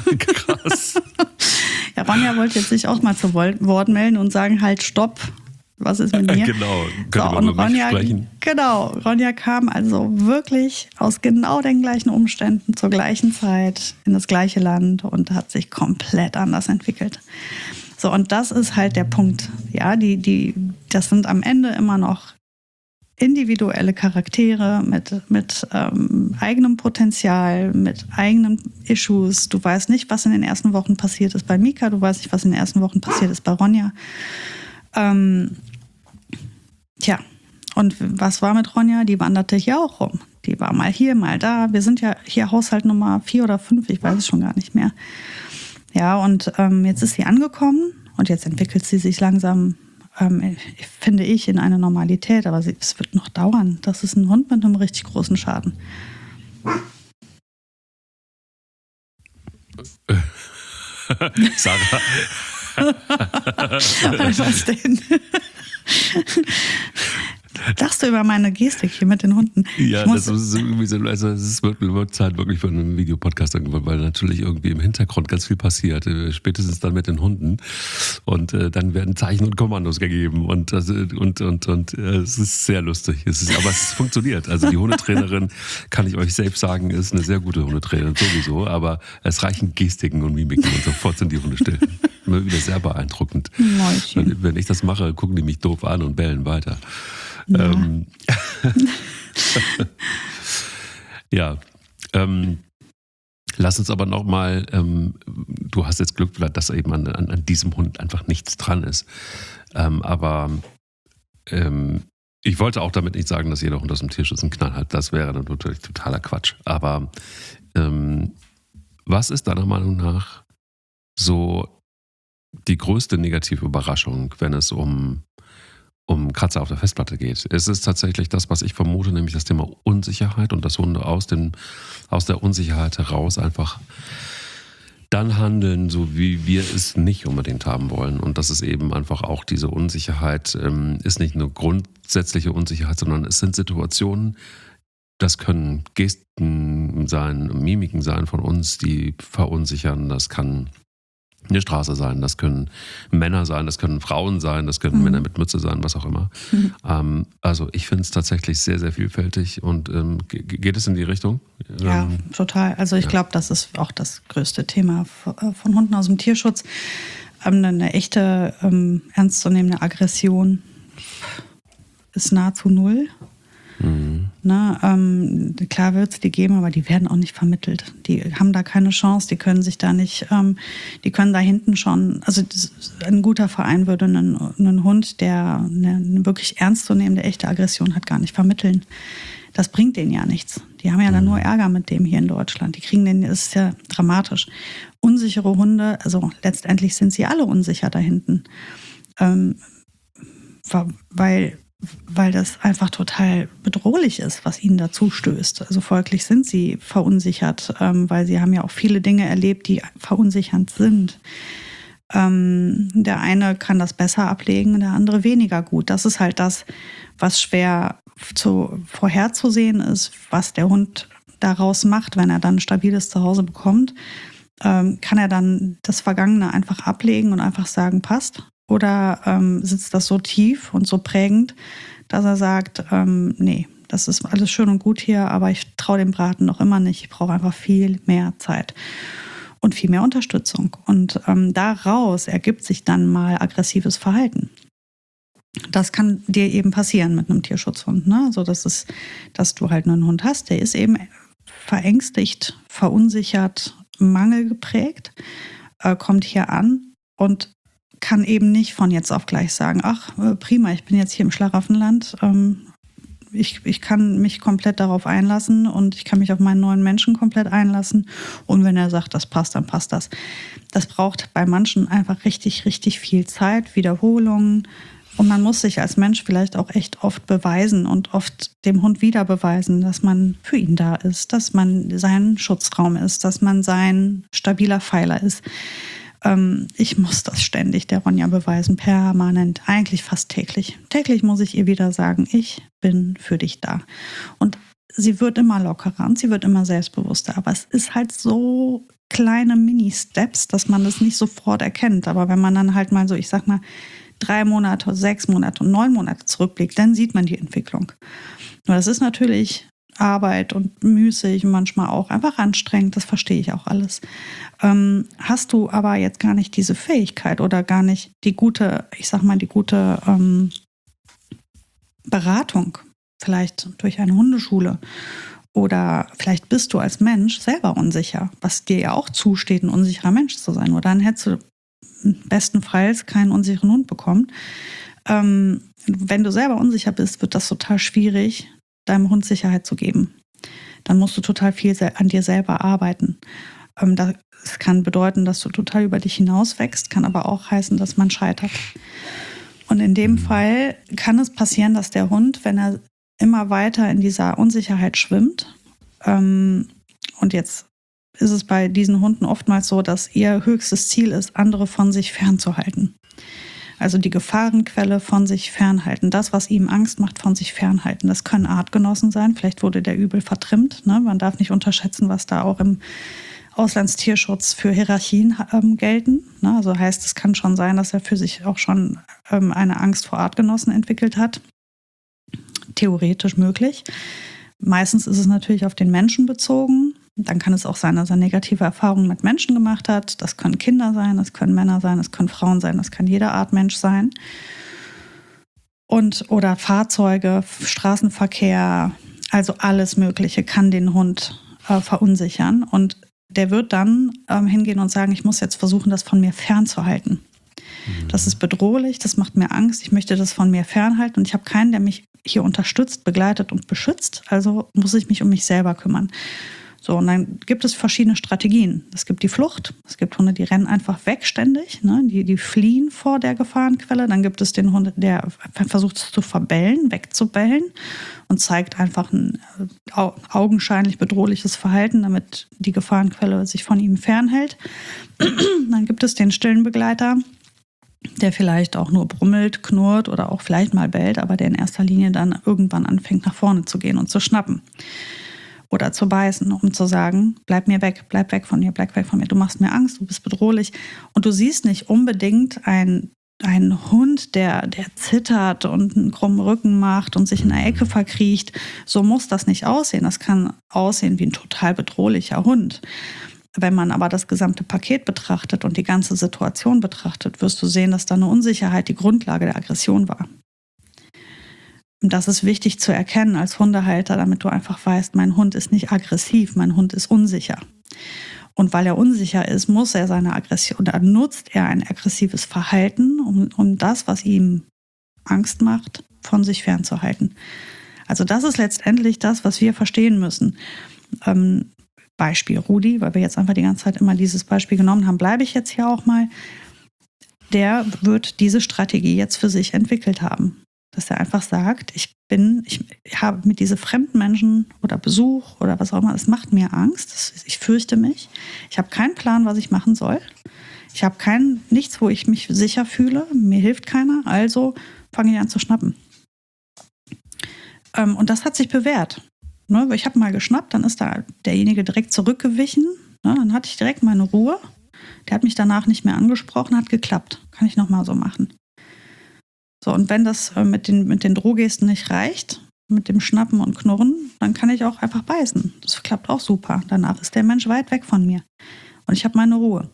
Krass. Ja, Ronja wollte jetzt sich auch mal zu Wort melden und sagen, halt, stopp. Was ist mit mir? Genau, So, können wir und über mich sprechen? Ronja kam also wirklich aus genau den gleichen Umständen zur gleichen Zeit in das gleiche Land und hat sich komplett anders entwickelt. So, und das ist halt der Punkt. Ja, das sind am Ende immer noch individuelle Charaktere mit eigenem Potenzial, mit eigenen Issues. Du weißt nicht, was in den ersten Wochen passiert ist bei Mika, du weißt nicht, was in den ersten Wochen passiert ist bei Ronja. Tja, und was war mit Ronja? Die wanderte hier auch rum. Die war mal hier, mal da. Wir sind ja hier Haushalt Nummer 4 oder 5, ich weiß es schon gar nicht mehr. Ja, und jetzt ist sie angekommen und jetzt entwickelt sie sich langsam, finde ich, in eine Normalität. Aber es wird noch dauern. Das ist ein Hund mit einem richtig großen Schaden. Sarah. Was denn? Lachst du über meine Gestik hier mit den Hunden? Ja, das ist irgendwie so, also es wird Zeit wirklich für einen Videopodcast irgendwann, weil natürlich irgendwie im Hintergrund ganz viel passiert, spätestens dann mit den Hunden und dann werden Zeichen und Kommandos gegeben und es ist sehr lustig, aber es funktioniert, also die Hundetrainerin, kann ich euch selbst sagen, ist eine sehr gute Hundetrainerin sowieso, aber es reichen Gestiken und Mimiken und sofort sind die Hunde still. Immer wieder sehr beeindruckend. Wenn ich das mache, gucken die mich doof an und bellen weiter. Ja. Ja. Lass uns aber nochmal, du hast jetzt Glück, dass eben an diesem Hund einfach nichts dran ist. Aber ich wollte auch damit nicht sagen, dass jeder Hund aus dem Tierschutz einen Knall hat. Das wäre natürlich totaler Quatsch. Aber was ist deiner Meinung nach so die größte negative Überraschung, wenn es um Kratzer auf der Festplatte geht? Es ist tatsächlich das, was ich vermute, nämlich das Thema Unsicherheit und dass Hunde aus der Unsicherheit heraus einfach dann handeln, so wie wir es nicht unbedingt haben wollen. Und das ist eben einfach auch diese Unsicherheit, ist nicht eine grundsätzliche Unsicherheit, sondern es sind Situationen, das können Gesten sein, Mimiken sein von uns, die verunsichern, das kann eine Straße sein, das können Männer sein, das können Frauen sein, das können Männer mit Mütze sein, was auch immer. Also ich finde es tatsächlich sehr, sehr vielfältig und geht es in die Richtung? Ja, total. Also ich glaube, das ist auch das größte Thema von Hunden aus dem Tierschutz. Eine echte, ernstzunehmende Aggression ist nahezu null. Ne, klar wird es die geben, aber die werden auch nicht vermittelt. Die haben da keine Chance, die können sich da nicht, die können da hinten schon, also ein guter Verein würde einen Hund, der eine wirklich ernstzunehmende, echte Aggression hat, gar nicht vermitteln. Das bringt denen ja nichts. Die haben ja dann nur Ärger mit dem hier in Deutschland. Die kriegen den, das ist ja dramatisch. Unsichere Hunde, also letztendlich sind sie alle unsicher da hinten. Weil das einfach total bedrohlich ist, was ihnen dazu stößt. Also folglich sind sie verunsichert, weil sie haben ja auch viele Dinge erlebt, die verunsichernd sind. Der eine kann das besser ablegen, der andere weniger gut. Das ist halt das, was schwer vorherzusehen ist, was der Hund daraus macht, wenn er dann ein stabiles Zuhause bekommt. Kann er dann das Vergangene einfach ablegen und einfach sagen, passt? Oder sitzt das so tief und so prägend, dass er sagt, nee, das ist alles schön und gut hier, aber ich traue dem Braten noch immer nicht. Ich brauche einfach viel mehr Zeit und viel mehr Unterstützung. Und daraus ergibt sich dann mal aggressives Verhalten. Das kann dir eben passieren mit einem Tierschutzhund. Ne? Also das ist, dass du halt einen Hund hast, der ist eben verängstigt, verunsichert, mangelgeprägt, kommt hier an und kann eben nicht von jetzt auf gleich sagen, ach prima, ich bin jetzt hier im Schlaraffenland, ich kann mich komplett darauf einlassen und ich kann mich auf meinen neuen Menschen komplett einlassen und wenn er sagt, das passt, dann passt das. Das braucht bei manchen einfach richtig, richtig viel Zeit, Wiederholungen und man muss sich als Mensch vielleicht auch echt oft beweisen und oft dem Hund wieder beweisen, dass man für ihn da ist, dass man sein Schutzraum ist, dass man sein stabiler Pfeiler ist. Ich muss das ständig der Ronja beweisen, permanent, eigentlich fast täglich. Täglich muss ich ihr wieder sagen, ich bin für dich da. Und sie wird immer lockerer und sie wird immer selbstbewusster. Aber es ist halt so kleine Mini-Steps, dass man das nicht sofort erkennt. Aber wenn man dann halt mal so, ich sag mal, 3 Monate, 6 Monate und 9 Monate zurückblickt, dann sieht man die Entwicklung. Nur das ist natürlich Arbeit und müßig und manchmal auch einfach anstrengend, das verstehe ich auch alles. Hast du aber jetzt gar nicht diese Fähigkeit oder gar nicht die gute, Beratung, vielleicht durch eine Hundeschule, oder vielleicht bist du als Mensch selber unsicher, was dir ja auch zusteht, ein unsicherer Mensch zu sein. Oder dann hättest du bestenfalls keinen unsicheren Hund bekommen. Wenn du selber unsicher bist, wird das total schwierig, deinem Hund Sicherheit zu geben. Dann musst du total viel an dir selber arbeiten. Das kann bedeuten, dass du total über dich hinaus wächst, kann aber auch heißen, dass man scheitert. Und in dem Fall kann es passieren, dass der Hund, wenn er immer weiter in dieser Unsicherheit schwimmt, und jetzt ist es bei diesen Hunden oftmals so, dass ihr höchstes Ziel ist, andere von sich fernzuhalten. Also die Gefahrenquelle von sich fernhalten, das, was ihm Angst macht, von sich fernhalten. Das können Artgenossen sein, vielleicht wurde der übel vertrimmt. Ne? Man darf nicht unterschätzen, was da auch im Auslandstierschutz für Hierarchien gelten. Ne? Also heißt, es kann schon sein, dass er für sich auch schon eine Angst vor Artgenossen entwickelt hat. Theoretisch möglich. Meistens ist es natürlich auf den Menschen bezogen. Dann kann es auch sein, dass er negative Erfahrungen mit Menschen gemacht hat. Das können Kinder sein, das können Männer sein, das können Frauen sein, das kann jede Art Mensch sein. Oder Fahrzeuge, Straßenverkehr, also alles Mögliche kann den Hund verunsichern. Und der wird dann hingehen und sagen, ich muss jetzt versuchen, das von mir fernzuhalten. Das ist bedrohlich, das macht mir Angst, ich möchte das von mir fernhalten und ich habe keinen, der mich hier unterstützt, begleitet und beschützt, also muss ich mich um mich selber kümmern. So, und dann gibt es verschiedene Strategien. Es gibt die Flucht, es gibt Hunde, die rennen einfach weg ständig, ne? Die fliehen vor der Gefahrenquelle. Dann gibt es den Hund, der versucht es zu verbellen, wegzubellen und zeigt einfach ein augenscheinlich bedrohliches Verhalten, damit die Gefahrenquelle sich von ihm fernhält. Dann gibt es den stillen Begleiter, der vielleicht auch nur brummelt, knurrt oder auch vielleicht mal bellt, aber der in erster Linie dann irgendwann anfängt, nach vorne zu gehen und zu schnappen. Oder zu beißen, um zu sagen, bleib weg von mir, du machst mir Angst, du bist bedrohlich. Und du siehst nicht unbedingt einen Hund, der zittert und einen krummen Rücken macht und sich in der Ecke verkriecht. So muss das nicht aussehen. Das kann aussehen wie ein total bedrohlicher Hund. Wenn man aber das gesamte Paket betrachtet und die ganze Situation betrachtet, wirst du sehen, dass da eine Unsicherheit die Grundlage der Aggression war. Und das ist wichtig zu erkennen als Hundehalter, damit du einfach weißt, mein Hund ist nicht aggressiv, mein Hund ist unsicher. Und weil er unsicher ist, muss er seine Aggression, oder nutzt er ein aggressives Verhalten, um das, was ihm Angst macht, von sich fernzuhalten. Also das ist letztendlich das, was wir verstehen müssen. Beispiel Rudi, weil wir jetzt einfach die ganze Zeit immer dieses Beispiel genommen haben, bleibe ich jetzt hier auch mal. Der wird diese Strategie jetzt für sich entwickelt haben. Dass er einfach sagt, ich habe mit diesen fremden Menschen oder Besuch oder was auch immer, es macht mir Angst, ich fürchte mich. Ich habe keinen Plan, was ich machen soll. Ich habe nichts, wo ich mich sicher fühle. Mir hilft keiner, also fange ich an zu schnappen. Und das hat sich bewährt. Ne? Ich habe mal geschnappt, dann ist da derjenige direkt zurückgewichen. Ne? Dann hatte ich direkt meine Ruhe. Der hat mich danach nicht mehr angesprochen, hat geklappt. Kann ich nochmal so machen. So, und wenn das mit den Drohgesten nicht reicht, mit dem Schnappen und Knurren, dann kann ich auch einfach beißen. Das klappt auch super. Danach ist der Mensch weit weg von mir. Und ich habe meine Ruhe.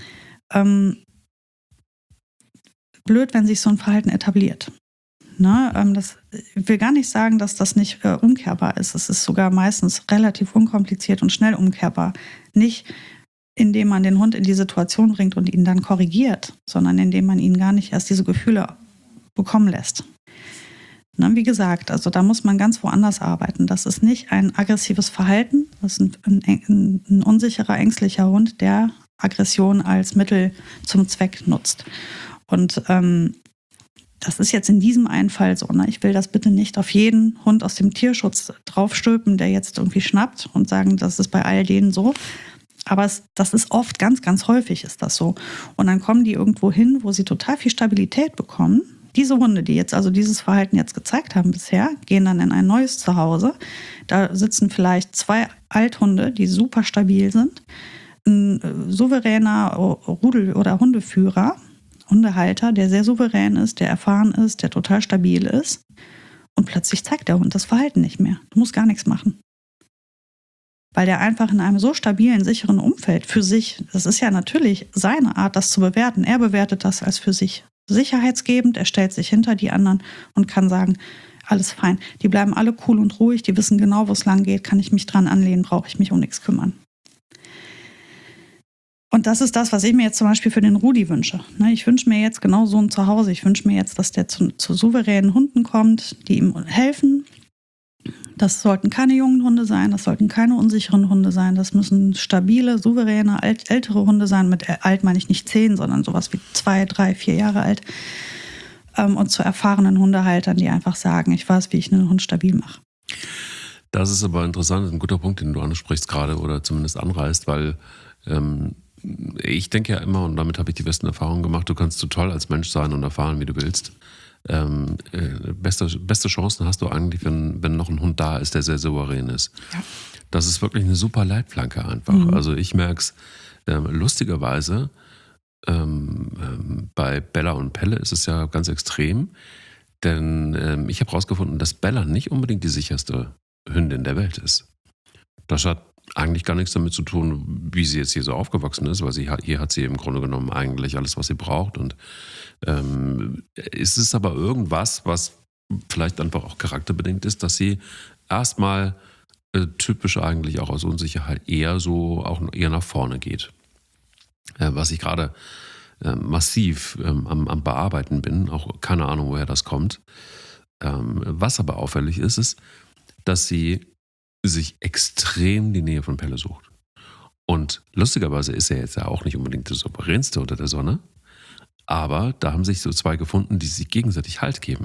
Blöd, wenn sich so ein Verhalten etabliert. Ne? Ich will gar nicht sagen, dass das nicht umkehrbar ist. Es ist sogar meistens relativ unkompliziert und schnell umkehrbar. Nicht, indem man den Hund in die Situation bringt und ihn dann korrigiert, sondern indem man ihn gar nicht erst diese Gefühle bekommen lässt. Ne, wie gesagt, also da muss man ganz woanders arbeiten. Das ist nicht ein aggressives Verhalten, das ist ein unsicherer, ängstlicher Hund, der Aggression als Mittel zum Zweck nutzt. Und das ist jetzt in diesem einen Fall so. Ne? Ich will das bitte nicht auf jeden Hund aus dem Tierschutz draufstülpen, der jetzt irgendwie schnappt und sagen, das ist bei all denen so. Aber das ist oft, ganz, ganz häufig ist das so. Und dann kommen die irgendwo hin, wo sie total viel Stabilität bekommen. Diese Hunde, die jetzt also dieses Verhalten jetzt gezeigt haben bisher, gehen dann in ein neues Zuhause. Da sitzen vielleicht 2 Althunde, die super stabil sind. Ein souveräner Rudel- oder Hundeführer. Hundehalter, der sehr souverän ist, der erfahren ist, der total stabil ist. Und plötzlich zeigt der Hund das Verhalten nicht mehr. Du musst gar nichts machen. Weil der einfach in einem so stabilen, sicheren Umfeld für sich, das ist ja natürlich seine Art, das zu bewerten. Er bewertet das als für sich sicherheitsgebend, er stellt sich hinter die anderen und kann sagen, alles fein. Die bleiben alle cool und ruhig, die wissen genau, wo es lang geht, kann ich mich dran anlehnen, brauche ich mich um nichts kümmern. Und das ist das, was ich mir jetzt zum Beispiel für den Rudi wünsche. Ich wünsche mir jetzt genau so ein Zuhause. Ich wünsche mir jetzt, dass der zu souveränen Hunden kommt, die ihm helfen. Das sollten keine jungen Hunde sein, das sollten keine unsicheren Hunde sein. Das müssen stabile, souveräne, ältere Hunde sein. Mit alt meine ich nicht 10, sondern sowas wie 2, 3, 4 Jahre alt. Und zu erfahrenen Hundehaltern, die einfach sagen, ich weiß, wie ich einen Hund stabil mache. Das ist aber interessant, ein guter Punkt, den du ansprichst gerade oder zumindest anreißt, weil ich denke ja immer, und damit habe ich die besten Erfahrungen gemacht, du kannst so toll als Mensch sein und erfahren, wie du willst. Beste Chancen hast du eigentlich, wenn noch ein Hund da ist, der sehr souverän ist. Ja. Das ist wirklich eine super Leitplanke einfach. Mhm. Also ich merke es lustigerweise, bei Bella und Pelle ist es ja ganz extrem, denn ich habe herausgefunden, dass Bella nicht unbedingt die sicherste Hündin der Welt ist. Das hat eigentlich gar nichts damit zu tun, wie sie jetzt hier so aufgewachsen ist, weil hier hat sie im Grunde genommen eigentlich alles, was sie braucht. Und es ist aber irgendwas, was vielleicht einfach auch charakterbedingt ist, dass sie erstmal typisch eigentlich auch aus Unsicherheit eher nach vorne geht. Was ich gerade massiv am Bearbeiten bin, auch keine Ahnung, woher das kommt. Was aber auffällig ist, dass sie sich extrem die Nähe von Pelle sucht. Und lustigerweise ist er jetzt ja auch nicht unbedingt der souveränste unter der Sonne, aber da haben sich so zwei gefunden, die sich gegenseitig Halt geben.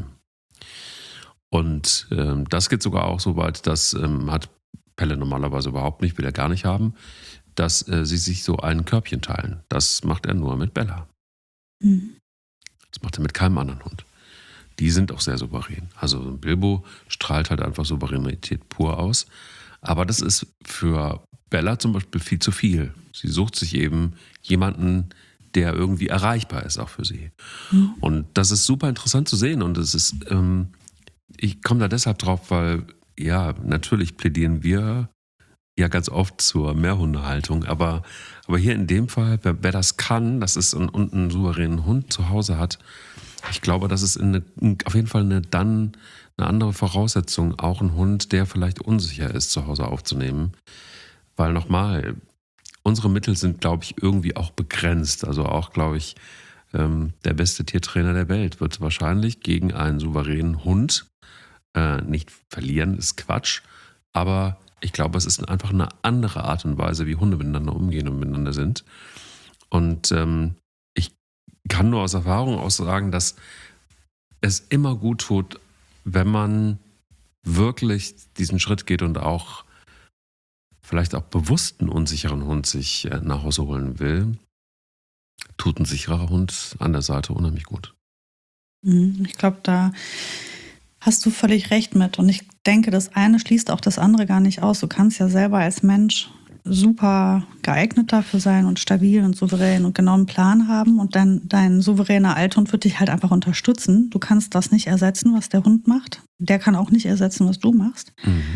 Und das geht sogar auch so weit, das hat Pelle normalerweise überhaupt nicht, will er gar nicht haben, dass sie sich so ein Körbchen teilen. Das macht er nur mit Bella. Mhm. Das macht er mit keinem anderen Hund. Die sind auch sehr souverän. Also Bilbo strahlt halt einfach Souveränität pur aus. Aber das ist für Bella zum Beispiel viel zu viel. Sie sucht sich eben jemanden, der irgendwie erreichbar ist, auch für sie. Mhm. Und das ist super interessant zu sehen. Und es ist, ich komme da deshalb drauf, weil, ja, natürlich plädieren wir ja ganz oft zur Mehrhundehaltung. Aber hier in dem Fall, wer das kann, das ist und einen souveränen Hund zu Hause hat, ich glaube, das ist auf jeden Fall eine andere Voraussetzung, auch einen Hund, der vielleicht unsicher ist, zu Hause aufzunehmen. Weil nochmal, unsere Mittel sind, glaube ich, irgendwie auch begrenzt. Also auch, glaube ich, der beste Tiertrainer der Welt wird wahrscheinlich gegen einen souveränen Hund nicht verlieren, ist Quatsch. Aber ich glaube, es ist einfach eine andere Art und Weise, wie Hunde miteinander umgehen und miteinander sind. Und ich kann nur aus Erfahrung auch sagen, dass es immer gut tut, wenn man wirklich diesen Schritt geht und auch vielleicht auch bewusst einen unsicheren Hund sich nach Hause holen will, tut ein sicherer Hund an der Seite unheimlich gut. Ich glaube, da hast du völlig recht mit. Und ich denke, das eine schließt auch das andere gar nicht aus. Du kannst ja selber als Mensch super geeignet dafür sein und stabil und souverän und genau einen Plan haben. Und dann dein souveräner Althund wird dich halt einfach unterstützen. Du kannst das nicht ersetzen, was der Hund macht. Der kann auch nicht ersetzen, was du machst.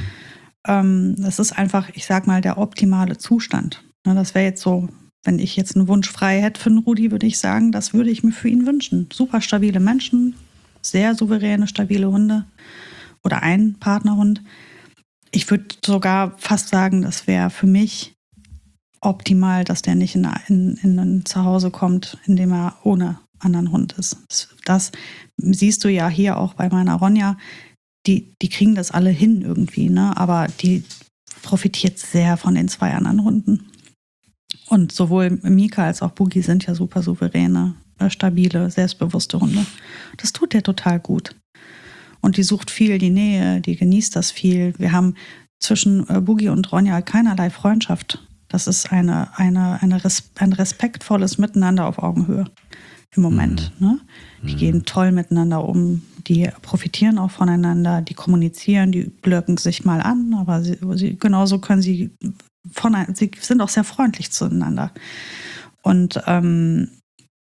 Das ist einfach, ich sag mal, der optimale Zustand. Das wäre jetzt so, wenn ich jetzt einen Wunsch frei hätte für einen Rudi, würde ich sagen, das würde ich mir für ihn wünschen. Super stabile Menschen, sehr souveräne, stabile Hunde oder ein Partnerhund. Ich würde sogar fast sagen, das wäre für mich optimal, dass der nicht in ein Zuhause kommt, in dem er ohne anderen Hund ist. Das siehst du ja hier auch bei meiner Ronja. Die kriegen das alle hin irgendwie, ne? Aber die profitiert sehr von den 2 anderen Hunden. Und sowohl Mika als auch Boogie sind ja super souveräne, stabile, selbstbewusste Hunde. Das tut der total gut. Und die sucht viel die Nähe, die genießt das viel. Wir haben zwischen Boogie und Ronja keinerlei Freundschaft. Das ist ein respektvolles Miteinander auf Augenhöhe im Moment. Ne? Die gehen toll miteinander um, die profitieren auch voneinander, die kommunizieren, die blöcken sich mal an, aber genauso können sie sind auch sehr freundlich zueinander. Und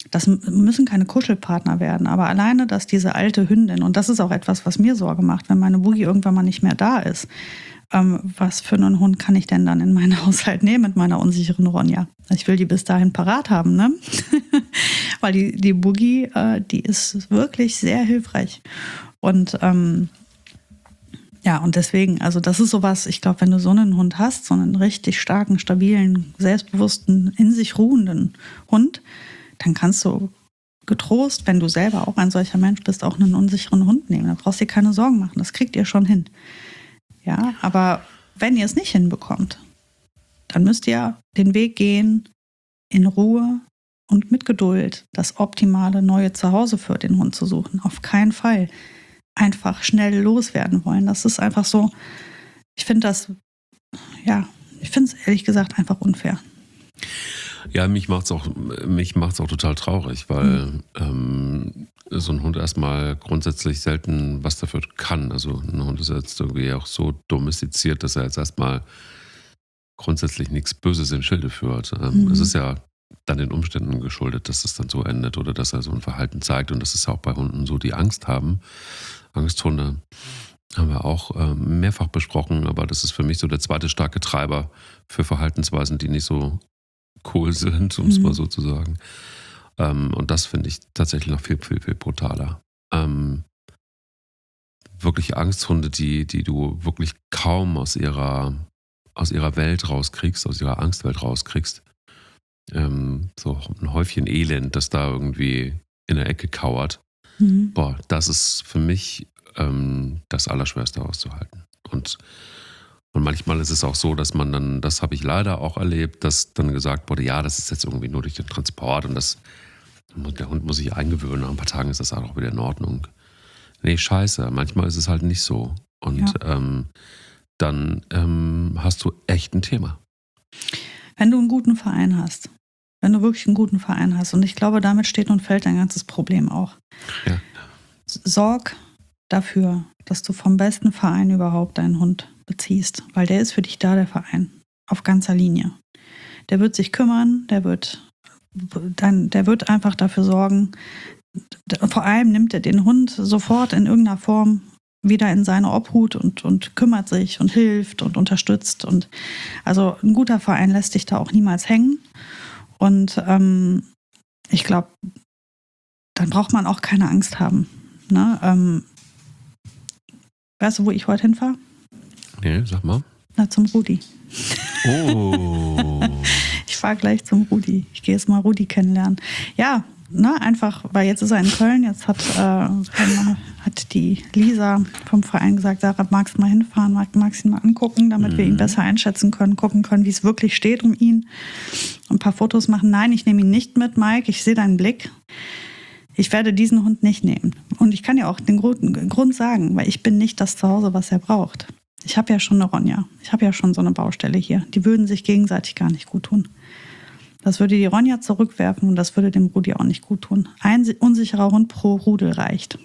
Das müssen keine Kuschelpartner werden, aber alleine, dass diese alte Hündin, und das ist auch etwas, was mir Sorge macht, wenn meine Boogie irgendwann mal nicht mehr da ist, was für einen Hund kann ich denn dann in meinen Haushalt nehmen mit meiner unsicheren Ronja? Ich will die bis dahin parat haben, ne? Weil die Boogie, die ist wirklich sehr hilfreich. Und ja, und deswegen, also das ist sowas, ich glaube, wenn du so einen Hund hast, so einen richtig starken, stabilen, selbstbewussten, in sich ruhenden Hund, dann kannst du getrost, wenn du selber auch ein solcher Mensch bist, auch einen unsicheren Hund nehmen. Da brauchst du dir keine Sorgen machen, das kriegt ihr schon hin. Ja, aber wenn ihr es nicht hinbekommt, dann müsst ihr den Weg gehen, in Ruhe und mit Geduld das optimale neue Zuhause für den Hund zu suchen. Auf keinen Fall einfach schnell loswerden wollen. Das ist einfach so, ich finde es ehrlich gesagt einfach unfair. Ja, mich macht's auch total traurig, weil so ein Hund erstmal grundsätzlich selten was dafür kann. Also ein Hund ist jetzt irgendwie auch so domestiziert, dass er jetzt erstmal grundsätzlich nichts Böses im Schilde führt. Es ist ja dann den Umständen geschuldet, dass es dann so endet oder dass er so ein Verhalten zeigt. Und das ist ja auch bei Hunden so, die Angst haben. Angsthunde haben wir auch mehrfach besprochen, aber das ist für mich so der zweite starke Treiber für Verhaltensweisen, die nicht so cool sind, um es mal so zu sagen. Und das finde ich tatsächlich noch viel, viel, viel brutaler. Wirklich Angsthunde, die du wirklich kaum aus ihrer Welt rauskriegst, aus ihrer Angstwelt rauskriegst. So ein Häufchen Elend, das da irgendwie in der Ecke kauert. Boah, das ist für mich das Allerschwerste auszuhalten. Und manchmal ist es auch so, dass man dann, das habe ich leider auch erlebt, dass dann gesagt wurde, ja, das ist jetzt irgendwie nur durch den Transport und der Hund muss sich eingewöhnen, nach ein paar Tagen ist das auch wieder in Ordnung. Nee, scheiße, manchmal ist es halt nicht so. Und dann hast du echt ein Thema. Wenn du einen guten Verein hast, und ich glaube, damit steht und fällt dein ganzes Problem auch. Ja. Sorg dafür, dass du vom besten Verein überhaupt deinen Hund beziehst, weil der ist für dich da, der Verein, auf ganzer Linie. Der wird sich kümmern, der wird einfach dafür sorgen, vor allem nimmt er den Hund sofort in irgendeiner Form wieder in seine Obhut und kümmert sich und hilft und unterstützt. Und also ein guter Verein lässt dich da auch niemals hängen. Und ich glaube, dann braucht man auch keine Angst haben. Ne? Weißt du, wo ich heute hinfahre? Nee, sag mal. Na, zum Rudi. Oh. Ich fahre gleich zum Rudi. Ich gehe jetzt mal Rudi kennenlernen. Ja, ne, einfach, weil jetzt ist er in Köln. Jetzt hat die Lisa vom Verein gesagt, Sarah, magst du mal hinfahren, magst ihn mal angucken, damit wir ihn besser einschätzen können, gucken können, wie es wirklich steht um ihn. Ein paar Fotos machen. Nein, ich nehme ihn nicht mit, Mike. Ich sehe deinen Blick. Ich werde diesen Hund nicht nehmen. Und ich kann ja auch den Grund sagen, weil ich bin nicht das Zuhause, was er braucht. Ich habe ja schon eine Ronja. Ich habe ja schon so eine Baustelle hier. Die würden sich gegenseitig gar nicht gut tun. Das würde die Ronja zurückwerfen und das würde dem Rudi auch nicht gut tun. Ein unsicherer Hund pro Rudel reicht.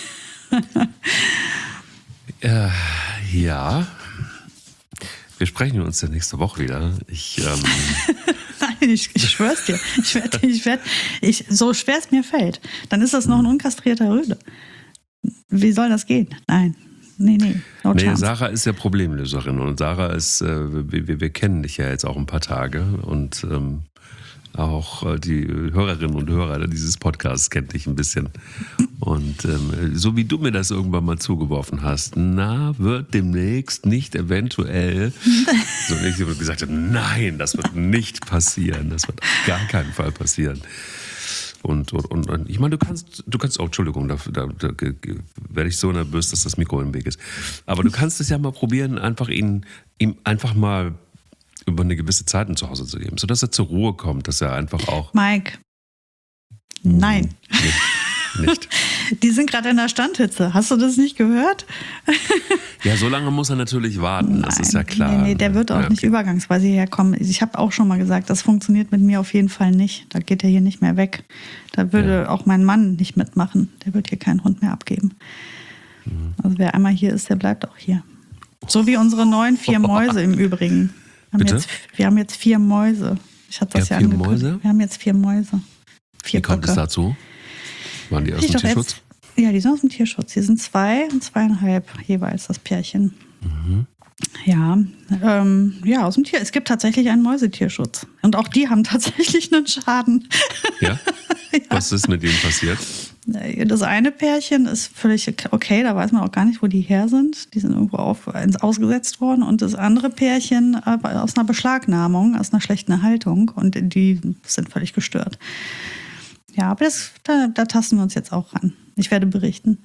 Ja. Wir sprechen uns ja nächste Woche wieder. Nein, ich schwör's dir. So schwer es mir fällt, dann ist das noch ein unkastrierter Rüde. Wie soll das gehen? Nein. Nee, no chance. Sarah ist ja Problemlöserin und Sarah ist, wir kennen dich ja jetzt auch ein paar Tage und auch die Hörerinnen und Hörer dieses Podcasts kennt dich ein bisschen. Und so wie du mir das irgendwann mal zugeworfen hast, wird demnächst nicht eventuell, so wie ich gesagt habe, nein, das wird nicht passieren, das wird auf gar keinen Fall passieren. Und ich meine, du kannst, Entschuldigung, da werde ich so nervös, dass das Mikro im Weg ist. Aber du kannst es ja mal probieren, einfach ihm einfach mal über eine gewisse Zeit zu Hause zu geben, sodass er zur Ruhe kommt, dass er einfach auch... Mike, nein. Nicht. Die sind gerade in der Standhitze. Hast du das nicht gehört? Ja, so lange muss er natürlich warten, das ist ja klar. Nee, der wird auch nicht übergangsweise herkommen. Ich habe auch schon mal gesagt, das funktioniert mit mir auf jeden Fall nicht. Da geht er hier nicht mehr weg. Da würde auch mein Mann nicht mitmachen. Der wird hier keinen Hund mehr abgeben. Also wer einmal hier ist, der bleibt auch hier. So wie unsere neuen 4 Mäuse im Übrigen. Wir haben jetzt 4 Mäuse. Ich hatte das ja angekündigt. Mäuse? Wir haben jetzt 4 Mäuse. 4 Wie kommt es Böcke. dazu? Waren die aus dem Tierschutz? Ja, die sind aus dem Tierschutz. Die sind 2 und 2,5 jeweils, das Pärchen. Ja, aus dem Tier. Es gibt tatsächlich einen Mäusetierschutz. Und auch die haben tatsächlich einen Schaden. Ja? Was ist mit denen passiert? Das eine Pärchen ist völlig okay, da weiß man auch gar nicht, wo die her sind. Die sind irgendwo ausgesetzt worden. Und das andere Pärchen aus einer Beschlagnahmung, aus einer schlechten Haltung. Und die sind völlig gestört. Ja, aber da tasten wir uns jetzt auch ran. Ich werde berichten.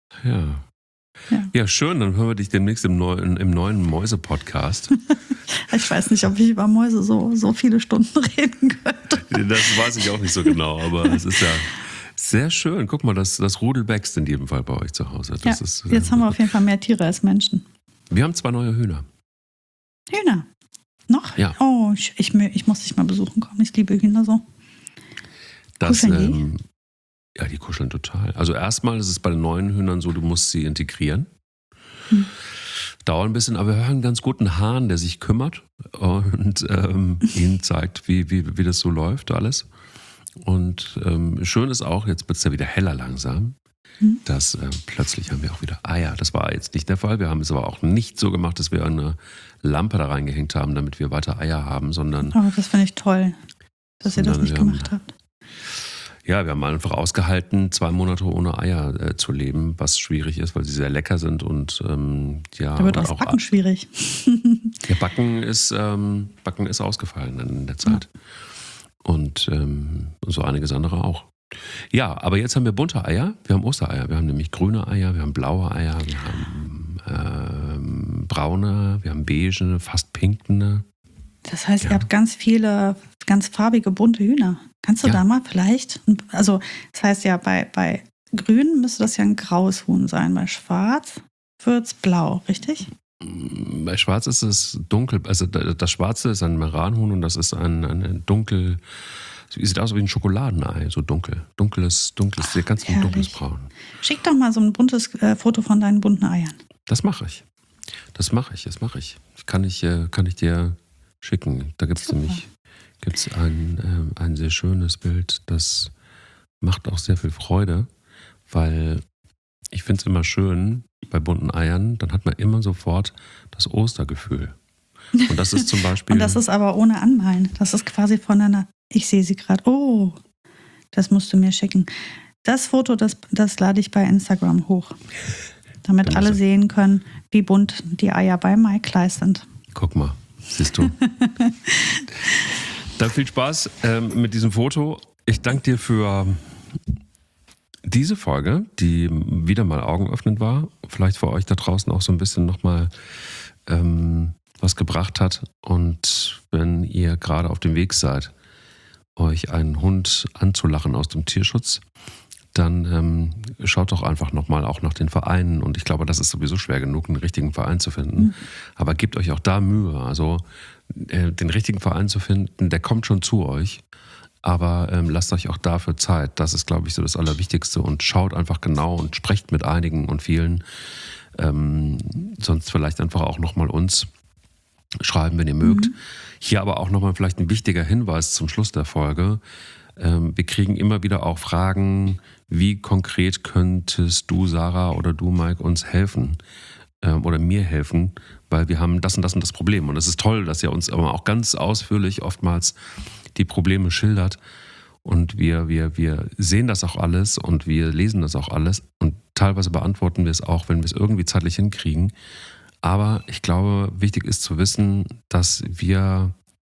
Ja, schön, dann hören wir dich demnächst im neuen Mäuse-Podcast. Ich weiß nicht, ob ich über Mäuse so viele Stunden reden könnte. Das weiß ich auch nicht so genau, aber es ist ja sehr schön. Guck mal, das Rudel wächst in jedem Fall bei euch zu Hause. Das ist, jetzt haben wir auf jeden Fall mehr Tiere als Menschen. Wir haben 2 neue Hühner. Hühner? Noch? Ja. Oh, ich muss dich mal besuchen kommen. Ich liebe Hühner so. Kuscheln die? Ja, die kuscheln total. Also erstmal ist es bei den neuen Hühnern so, du musst sie integrieren. Dauert ein bisschen, aber wir hören einen ganz guten Hahn, der sich kümmert und ihnen zeigt, wie das so läuft alles. Und schön ist auch, jetzt wird es ja wieder heller langsam, dass plötzlich haben wir auch wieder Eier. Das war jetzt nicht der Fall. Wir haben es aber auch nicht so gemacht, dass wir eine Lampe da reingehängt haben, damit wir weiter Eier haben, sondern... Oh, das finde ich toll, dass ihr das nicht gemacht habt. Ja, wir haben einfach ausgehalten, 2 Monate ohne Eier zu leben, was schwierig ist, weil sie sehr lecker sind und Da wird auch Backen schwierig. Ja, Backen ist ausgefallen in der Zeit. Ja. Und so einiges andere auch. Ja, aber jetzt haben wir bunte Eier. Wir haben Ostereier. Wir haben nämlich grüne Eier, wir haben blaue Eier, wir haben braune, wir haben beige, fast pinkene. Das heißt, ihr habt ganz viele, ganz farbige, bunte Hühner. Kannst du da mal vielleicht, also das heißt ja, bei grün müsste das ja ein graues Huhn sein, bei schwarz wird es blau, richtig? Bei schwarz ist es dunkel, also das schwarze ist ein Meranhuhn und das ist ein dunkel, sieht aus wie ein Schokoladenei, so dunkel. Dunkles, ganz dunkles Braun. Schick doch mal so ein buntes Foto von deinen bunten Eiern. Das mache ich. Kann ich dir schicken. Da gibt es nämlich ein sehr schönes Bild, das macht auch sehr viel Freude, weil ich finde es immer schön, bei bunten Eiern, dann hat man immer sofort das Ostergefühl. Und das ist zum Beispiel... Und das ist aber ohne Anmalen. Das ist quasi voneinander. Ich sehe sie gerade. Oh, das musst du mir schicken. Das Foto, das lade ich bei Instagram hoch, damit alle sehen können, wie bunt die Eier bei Mike Kleiss sind. Guck mal, siehst du. Dann viel Spaß mit diesem Foto. Ich danke dir für diese Folge, die wieder mal augenöffnend war. Vielleicht für euch da draußen auch so ein bisschen nochmal was gebracht hat. Und wenn ihr gerade auf dem Weg seid, euch einen Hund anzulachen aus dem Tierschutz, dann schaut doch einfach nochmal auch nach den Vereinen. Und ich glaube, das ist sowieso schwer genug, einen richtigen Verein zu finden. Aber gebt euch auch da Mühe. Also den richtigen Verein zu finden, der kommt schon zu euch. Aber lasst euch auch dafür Zeit. Das ist, glaube ich, so das Allerwichtigste. Und schaut einfach genau und sprecht mit einigen und vielen. Sonst vielleicht einfach auch nochmal uns schreiben, wenn ihr mögt. Hier aber auch nochmal vielleicht ein wichtiger Hinweis zum Schluss der Folge. Wir kriegen immer wieder auch Fragen, wie konkret könntest du, Sarah, oder du, Mike, uns helfen oder mir helfen, weil wir haben das und das und das Problem. Und es ist toll, dass ihr uns aber auch ganz ausführlich oftmals die Probleme schildert. Und wir sehen das auch alles und wir lesen das auch alles. Und teilweise beantworten wir es auch, wenn wir es irgendwie zeitlich hinkriegen. Aber ich glaube, wichtig ist zu wissen, dass wir,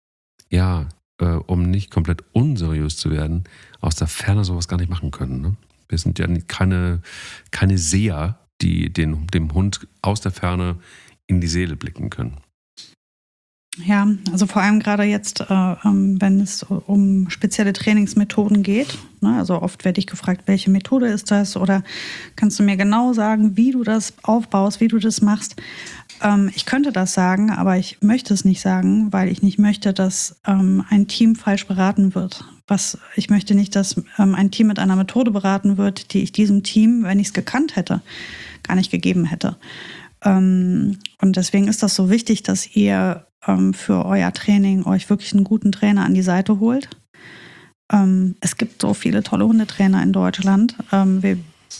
um nicht komplett unseriös zu werden, aus der Ferne sowas gar nicht machen können. Ne? Wir sind ja keine Seher, die dem Hund aus der Ferne in die Seele blicken können. Ja, also vor allem gerade jetzt, wenn es um spezielle Trainingsmethoden geht. Ne? Also oft werde ich gefragt, welche Methode ist das? Oder kannst du mir genau sagen, wie du das aufbaust, wie du das machst? Ich könnte das sagen, aber ich möchte es nicht sagen, weil ich nicht möchte, dass ein Team falsch beraten wird. Ich möchte nicht, dass ein Team mit einer Methode beraten wird, die ich diesem Team, wenn ich es gekannt hätte, gar nicht gegeben hätte. Und deswegen ist das so wichtig, dass ihr für euer Training euch wirklich einen guten Trainer an die Seite holt, Es gibt so viele tolle Hundetrainer in Deutschland. Wir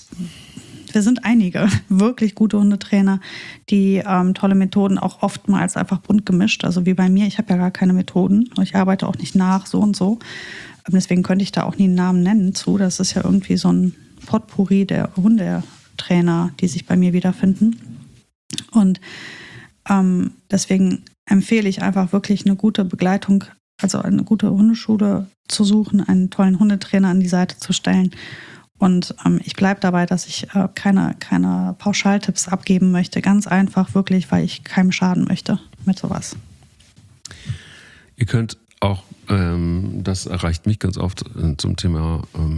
sind einige wirklich gute Hundetrainer, die tolle Methoden auch oftmals einfach bunt gemischt. Also wie bei mir, ich habe ja gar keine Methoden. Ich arbeite auch nicht nach so und so. Deswegen könnte ich da auch nie einen Namen nennen zu. Das ist ja irgendwie so ein Potpourri der Hundetrainer, die sich bei mir wiederfinden. Und deswegen empfehle ich einfach wirklich eine gute Begleitung, also eine gute Hundeschule zu suchen, einen tollen Hundetrainer an die Seite zu stellen. Und ich bleibe dabei, dass ich keine Pauschaltipps abgeben möchte. Ganz einfach wirklich, weil ich keinem schaden möchte mit sowas. Ihr könnt auch, das erreicht mich ganz oft zum Thema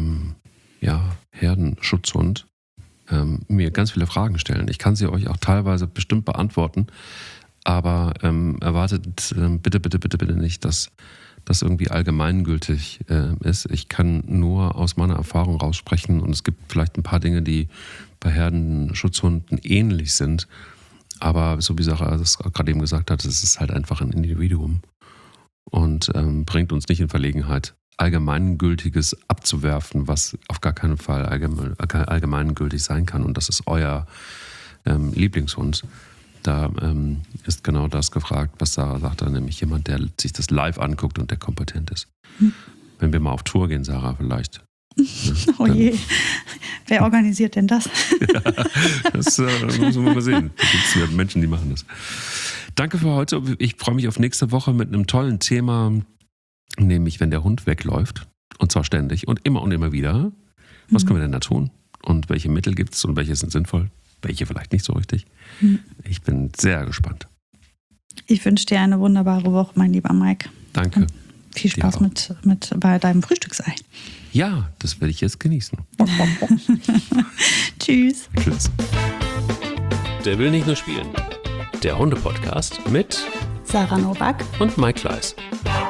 Herdenschutzhund, mir ganz viele Fragen stellen. Ich kann sie euch auch teilweise bestimmt beantworten, aber erwartet bitte nicht, dass das irgendwie allgemeingültig ist. Ich kann nur aus meiner Erfahrung raussprechen und es gibt vielleicht ein paar Dinge, die bei Herdenschutzhunden ähnlich sind, aber so wie Sarah das gerade eben gesagt hat, es ist halt einfach ein Individuum und bringt uns nicht in Verlegenheit, Allgemeingültiges abzuwerfen, was auf gar keinen Fall allgemeingültig sein kann. Und das ist euer Lieblingshund. Da ist genau das gefragt, was Sarah sagte, nämlich jemand, der sich das live anguckt und der kompetent ist. Wenn wir mal auf Tour gehen, Sarah, vielleicht. Oh je, wer organisiert denn das? Ja, das müssen wir mal sehen. Da gibt es ja Menschen, die machen das. Danke für heute. Ich freue mich auf nächste Woche mit einem tollen Thema, nämlich wenn der Hund wegläuft, und zwar ständig und immer wieder. Was können wir denn da tun? Und welche Mittel gibt es und welche sind sinnvoll? Welche vielleicht nicht so richtig? Ich bin sehr gespannt. Ich wünsche dir eine wunderbare Woche, mein lieber Mike. Danke. Und viel Spaß mit bei deinem Frühstücksei. Ja, das werde ich jetzt genießen. Tschüss. Tschüss. Der will nicht nur spielen. Der Hunde-Podcast mit Sarah Novak und Mike Kleiss.